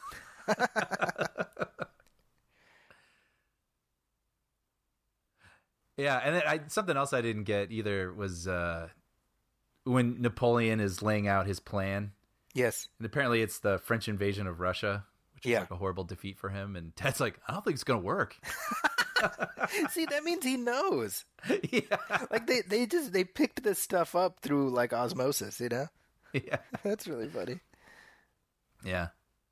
Yeah, and then something else I didn't get either was when Napoleon is laying out his plan. Yes. And apparently it's the French invasion of Russia, which is like a horrible defeat for him. And Ted's like, I don't think it's going to work. See, that means he knows. Yeah. Like they picked this stuff up through like osmosis, Yeah. That's really funny. Yeah.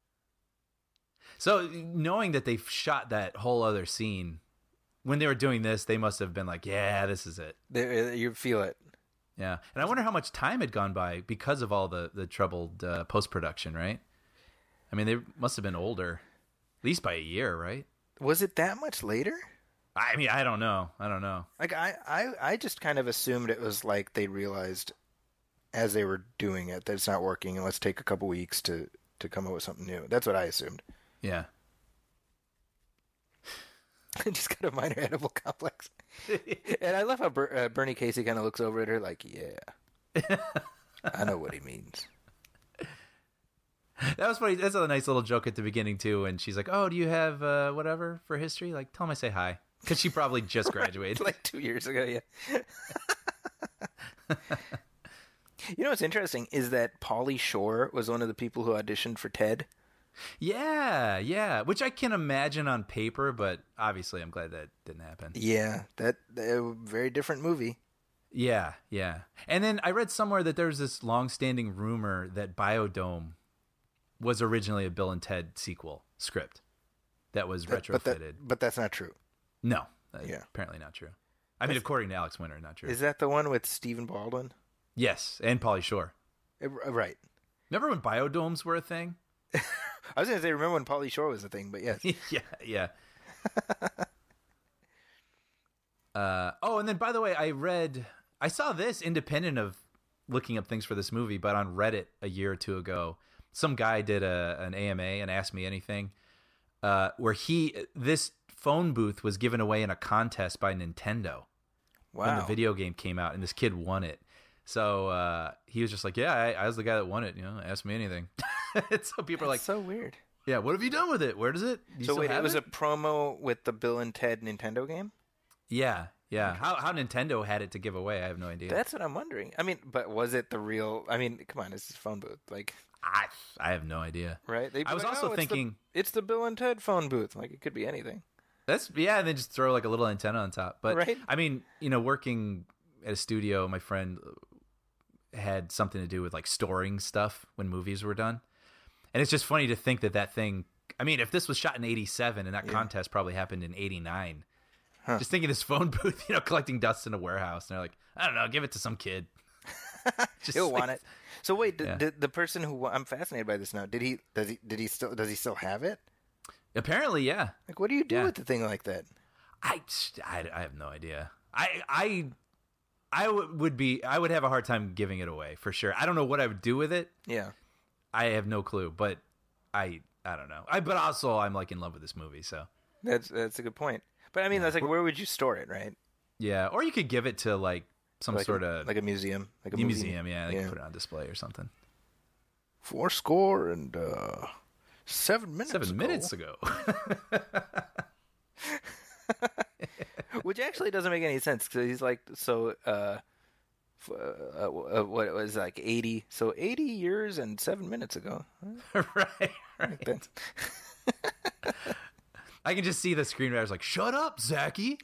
So knowing that they shot that whole other scene, when they were doing this, they must have been like, yeah, this is it. You feel it. Yeah. And I wonder how much time had gone by because of all the troubled post-production, right? I mean, they must have been older, at least by a year, right? Was it that much later? I mean, I don't know. Like, I just kind of assumed it was like they realized as they were doing it that it's not working and let's take a couple weeks to come up with something new. That's what I assumed. Yeah. I just got a minor Oedipal complex. And I love how Bernie Casey kind of looks over at her like, yeah, I know what he means. That was funny. That's a nice little joke at the beginning, too. And she's like, oh, do you have whatever for history? Like, tell him I say hi. Because she probably just graduated. Like 2 years ago, yeah. You know what's interesting is that Pauly Shore was one of the people who auditioned for Ted. Yeah. Which I can imagine on paper, but obviously I'm glad that didn't happen. Yeah, that very different movie. Yeah. And then I read somewhere that there's this long-standing rumor that Biodome was originally a Bill and Ted sequel script that was retrofitted. But that's not true. No, apparently not true. I mean, according to Alex Winter, not true. Is that the one with Stephen Baldwin? Yes, and Pauly Shore. Right. Remember when biodomes were a thing? I was going to say, remember when Pauly Shore was a thing, but yes. yeah. And then, by the way, I saw this independent of looking up things for this movie, but on Reddit a year or two ago, some guy did an AMA and Ask Me Anything, where this phone booth was given away in a contest by Nintendo. Wow. When the video game came out, and this kid won it. So he was just like, yeah, I was the guy that won it. Ask me anything. So people are like, so weird. Yeah, what have you done with it? Where does it? So wait, it was a promo with the Bill and Ted Nintendo game? Yeah. How Nintendo had it to give away, I have no idea. That's what I'm wondering. I mean, but was it the real? I mean, come on, it's a phone booth. Like, I have no idea. Right? I was also thinking it's the Bill and Ted phone booth. Like, it could be anything. And then just throw like a little antenna on top. But right? I mean, working at a studio, my friend had something to do with like storing stuff when movies were done. And it's just funny to think that thing, I mean, if this was shot in 87 and that contest probably happened in 89, just thinking this phone booth, collecting dust in a warehouse. And they're like, I don't know, give it to some kid. He'll want it. So wait, the person who, I'm fascinated by this now, does he still have it? Apparently, yeah. Like, what do you do with the thing like that? I have no idea. I would have a hard time giving it away for sure. I don't know what I would do with it. Yeah. I have no clue, but I don't know. But also I'm like in love with this movie, so that's a good point. But I mean, that's like, where would you store it, right? Yeah, or you could give it to like some sort of like a museum, like a museum. Yeah, they can put it on display or something. 7 minutes. 7 minutes ago. Which actually doesn't make any sense because he's like what was like 80? So 80 years and 7 minutes ago. Right. I can just see the screenwriters like, "Shut up, Zachy."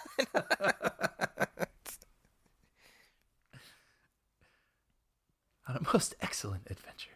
On a most excellent adventure.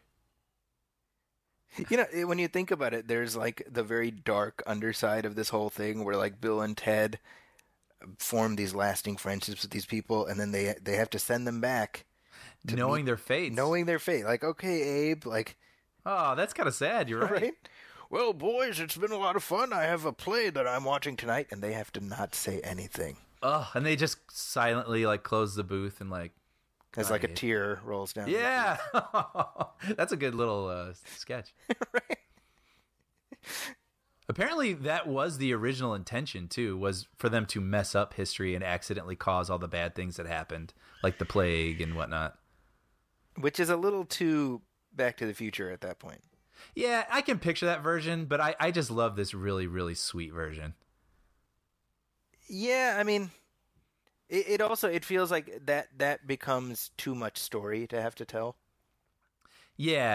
When you think about it, there's like the very dark underside of this whole thing where like Bill and Ted form these lasting friendships with these people, and then they have to send them back knowing their fate. Like, okay, Abe, like, oh, that's kind of sad. You're right. Well, boys, it's been a lot of fun. I have a play that I'm watching tonight, and they have to not say anything. Oh, and they just silently like close the booth and like as like a tear rolls down. Yeah, that's a good little sketch. Right. Apparently, that was the original intention too, was for them to mess up history and accidentally cause all the bad things that happened, like the plague and whatnot. Which is a little too Back to the Future at that point. Yeah, I can picture that version, but I just love this really, really sweet version. Yeah, I mean, it also feels like that becomes too much story to have to tell. Yeah.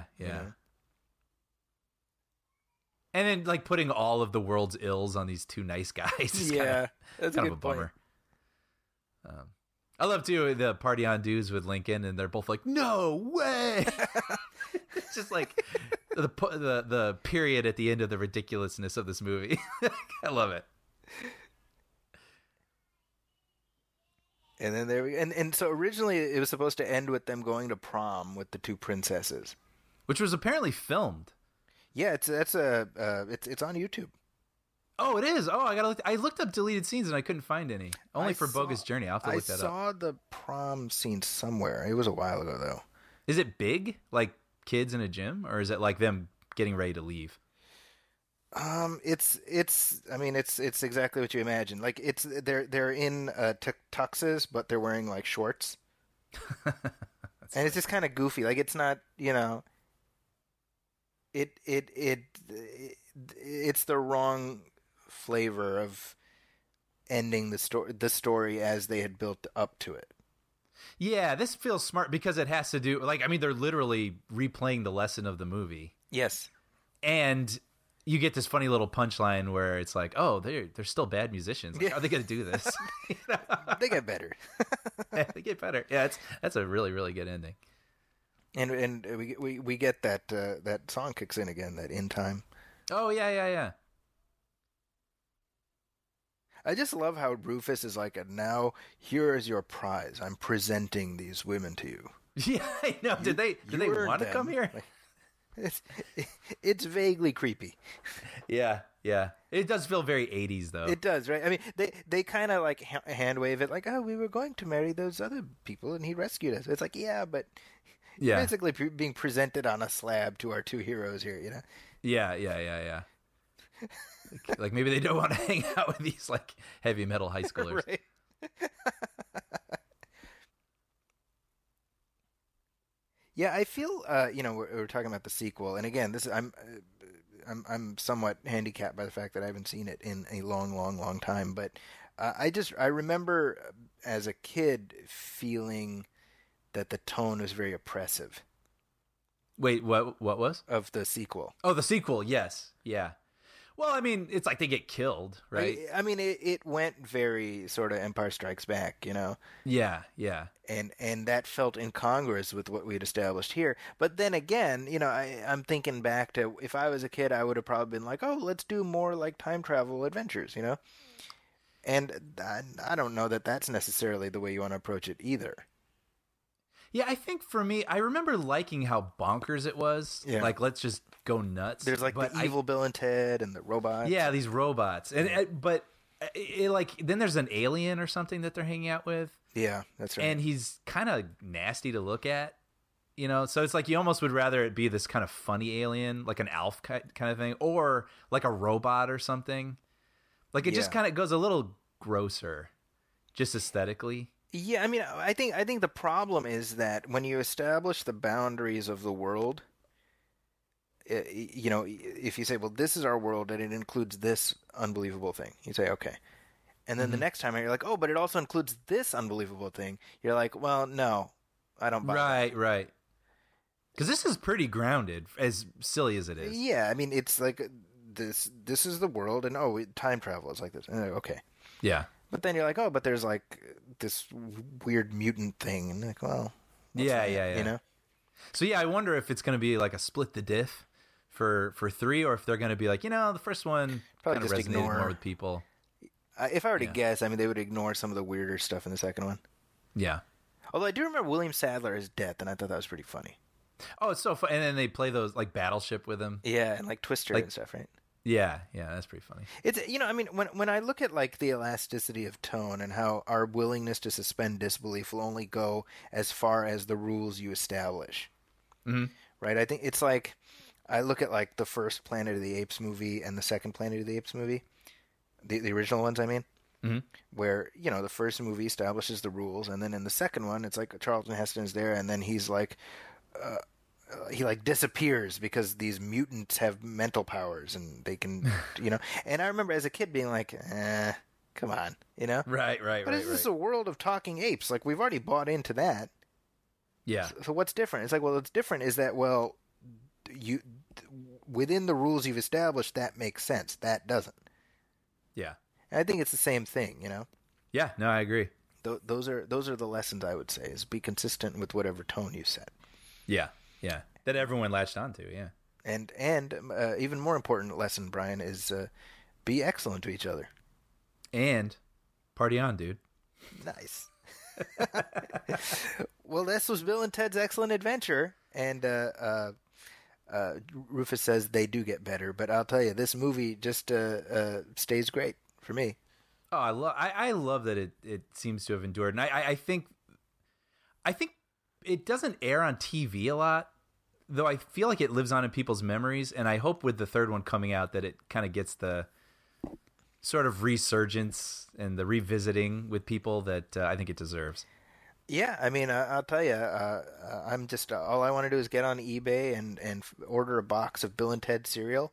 And then like putting all of the world's ills on these two nice guys is that's kind of a bummer. I love too the party on dudes with Lincoln, and they're both like, "No way!" It's just like the period at the end of the ridiculousness of this movie. I love it. And then and so originally it was supposed to end with them going to prom with the two princesses, which was apparently filmed. Yeah, it's on YouTube. Oh, it is. Oh, I looked up deleted scenes and I couldn't find any. Only for Bogus Journey. I'll have to look that up. I saw the prom scene somewhere. It was a while ago though. Is it big, like kids in a gym, or is it like them getting ready to leave? It's exactly what you imagine. Like they're in tuxes, but they're wearing like shorts. And funny. It's just kind of goofy. Like it's not, it's the wrong flavor of ending the story as they had built up to it. Yeah, this feels smart because it has to do they're literally replaying the lesson of the movie. Yes. And you get this funny little punchline where it's like, "Oh, they're still bad musicians. Like, how are they going to do this?" They get better. Yeah, they get better. Yeah, that's a really, really good ending. And we get that that song kicks in again, that In Time. Oh yeah, yeah, yeah. I just love how Rufus is like, now here is your prize. I'm presenting these women to you. Yeah, I know. Did they want to come here? Like, it's it's vaguely creepy. Yeah, yeah. It does feel very 80s though. It does, right? I mean, they kind of like hand wave it, like, oh, we were going to marry those other people, and he rescued us. It's like, yeah, but Yeah. basically being presented on a slab to our two heroes here, you know? Yeah, yeah, yeah, yeah. Like maybe they don't want to hang out with these like heavy metal high schoolers. Right. Yeah, I feel we're talking about the sequel, and again, this is I'm somewhat handicapped by the fact that I haven't seen it in a long, long, long time. But I remember as a kid feeling that the tone was very oppressive Wait, what was? of the sequel. Oh, the sequel. Yes. Yeah. Well, I mean, it's like they get killed, right? I mean, it went very sort of Empire Strikes Back, you know. Yeah, yeah. And that felt incongruous with what we'd established here. But then again, I'm thinking back to if I was a kid, I would have probably been like, oh, let's do more like time travel adventures, you know? And I don't know that that's necessarily the way you want to approach it either. Yeah, I think for me, I remember liking how bonkers it was. Yeah. Like, let's just go nuts. There's like But the evil Bill and Ted and the robots. Yeah, these robots. But like then there's an alien or something that they're hanging out with. Yeah, that's right. And he's kind of nasty to look at, so it's like you almost would rather it be this kind of funny alien, like an Alf kind of thing, or like a robot or something. Like it just kind of goes a little grosser, just aesthetically. Yeah, I mean, I think the problem is that when you establish the boundaries of the world, if you say, well, this is our world and it includes this unbelievable thing, you say, okay. And then the next time you're like, oh, but it also includes this unbelievable thing. You're like, well, no, I don't buy that. Right. Because this is pretty grounded, as silly as it is. Yeah, I mean, it's like this is the world, and time travel is like this. And okay. Yeah. But then you're like, oh, but there's like this weird mutant thing, and like, well, yeah. you know. So yeah, I wonder if it's going to be like a split the diff for 3, or if they're going to be like, the first one Probably kind of just resonated ignore more with people. If I were to guess, I mean, they would ignore some of the weirder stuff in the second one. Yeah. Although I do remember William Sadler as Death, and I thought that was pretty funny. Oh, it's so fun. And then they play those like Battleship with him. Yeah, and like Twister and stuff, right? Yeah, that's pretty funny. It's I mean, when I look at like the elasticity of tone and how our willingness to suspend disbelief will only go as far as the rules you establish, right? I think it's like I look at like the first Planet of the Apes movie and the second Planet of the Apes movie, the original ones, I mean, where the first movie establishes the rules, and then in the second one, it's like Charlton Heston's there, and then he's like. He like disappears because these mutants have mental powers and they can, And I remember as a kid being like, come on, Right. But this is a world of talking apes. Like we've already bought into that. Yeah. So what's different? It's like, well, what's different is that you within the rules you've established that makes sense. That doesn't. Yeah. And I think it's the same thing, Yeah. No, I agree. Those are the lessons I would say is be consistent with whatever tone you set. Yeah. That everyone latched onto, yeah. And even more important lesson, Brian, is be excellent to each other. And party on, dude. Nice. Well, this was Bill and Ted's Excellent Adventure, and Rufus says they do get better, but I'll tell you, this movie just stays great for me. Oh, I love that it seems to have endured, and I think it doesn't air on TV a lot, though I feel like it lives on in people's memories, and I hope with the third one coming out that it kind of gets the sort of resurgence and the revisiting with people that I think it deserves. Yeah, I mean, I'll tell you, I'm just all I want to do is get on eBay and order a box of Bill and Ted cereal,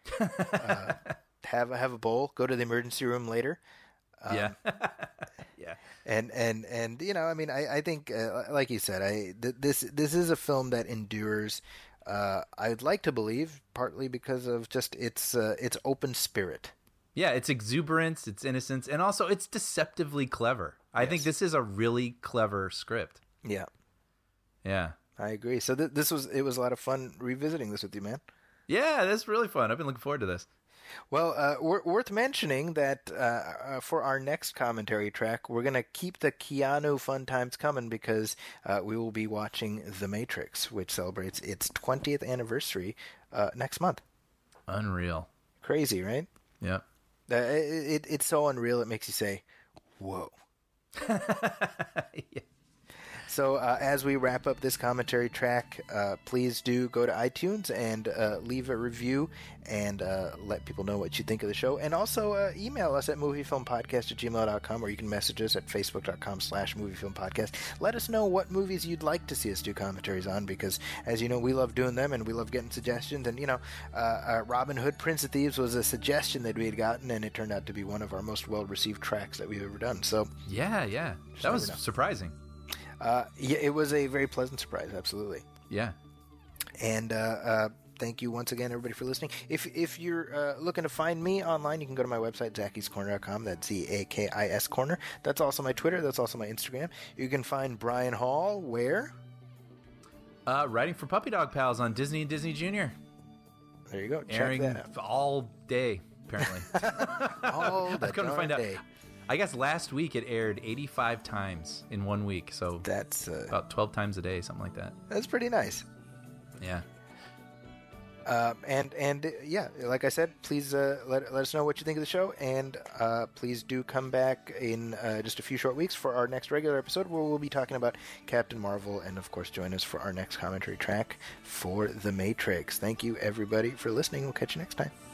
have a bowl, go to the emergency room later. Yeah. And I mean, I think, like you said, this is a film that endures. I'd like to believe partly because of just its open spirit. Yeah, it's exuberance, it's innocence, and also it's deceptively clever. I think this is a really clever script. Yeah. Yeah. I agree. So it was a lot of fun revisiting this with you, man. Yeah, that's really fun. I've been looking forward to this. Well, worth mentioning that for our next commentary track, we're going to keep the Keanu fun times coming because we will be watching The Matrix, which celebrates its 20th anniversary next month. Unreal. Crazy, right? Yep. It's so unreal it makes you say, whoa. Yeah. So as we wrap up this commentary track, please do go to iTunes and leave a review and let people know what you think of the show. And also email us at moviefilmpodcast@gmail.com, or you can message us at facebook.com/moviefilmpodcast. Let us know what movies you'd like to see us do commentaries on, because as you know, we love doing them and we love getting suggestions. And Robin Hood, Prince of Thieves was a suggestion that we had gotten, and it turned out to be one of our most well-received tracks that we've ever done. So yeah. That was surprising. It was a very pleasant surprise, absolutely. Yeah. And thank you once again, everybody, for listening. If you're looking to find me online, you can go to my website, ZackysCorner.com. That's ZAKIS Corner. That's also my Twitter. That's also my Instagram. You can find Brian Hall where? Writing for Puppy Dog Pals on Disney and Disney Junior. There you go. Airing Check that out. all day, apparently. I've come to find out. I guess last week it aired 85 times in 1 week, so that's about 12 times a day, something like that. That's pretty nice. Yeah. And yeah, like I said, please let us know what you think of the show, and please do come back in just a few short weeks for our next regular episode, where we'll be talking about Captain Marvel, and of course join us for our next commentary track for The Matrix. Thank you, everybody, for listening. We'll catch you next time.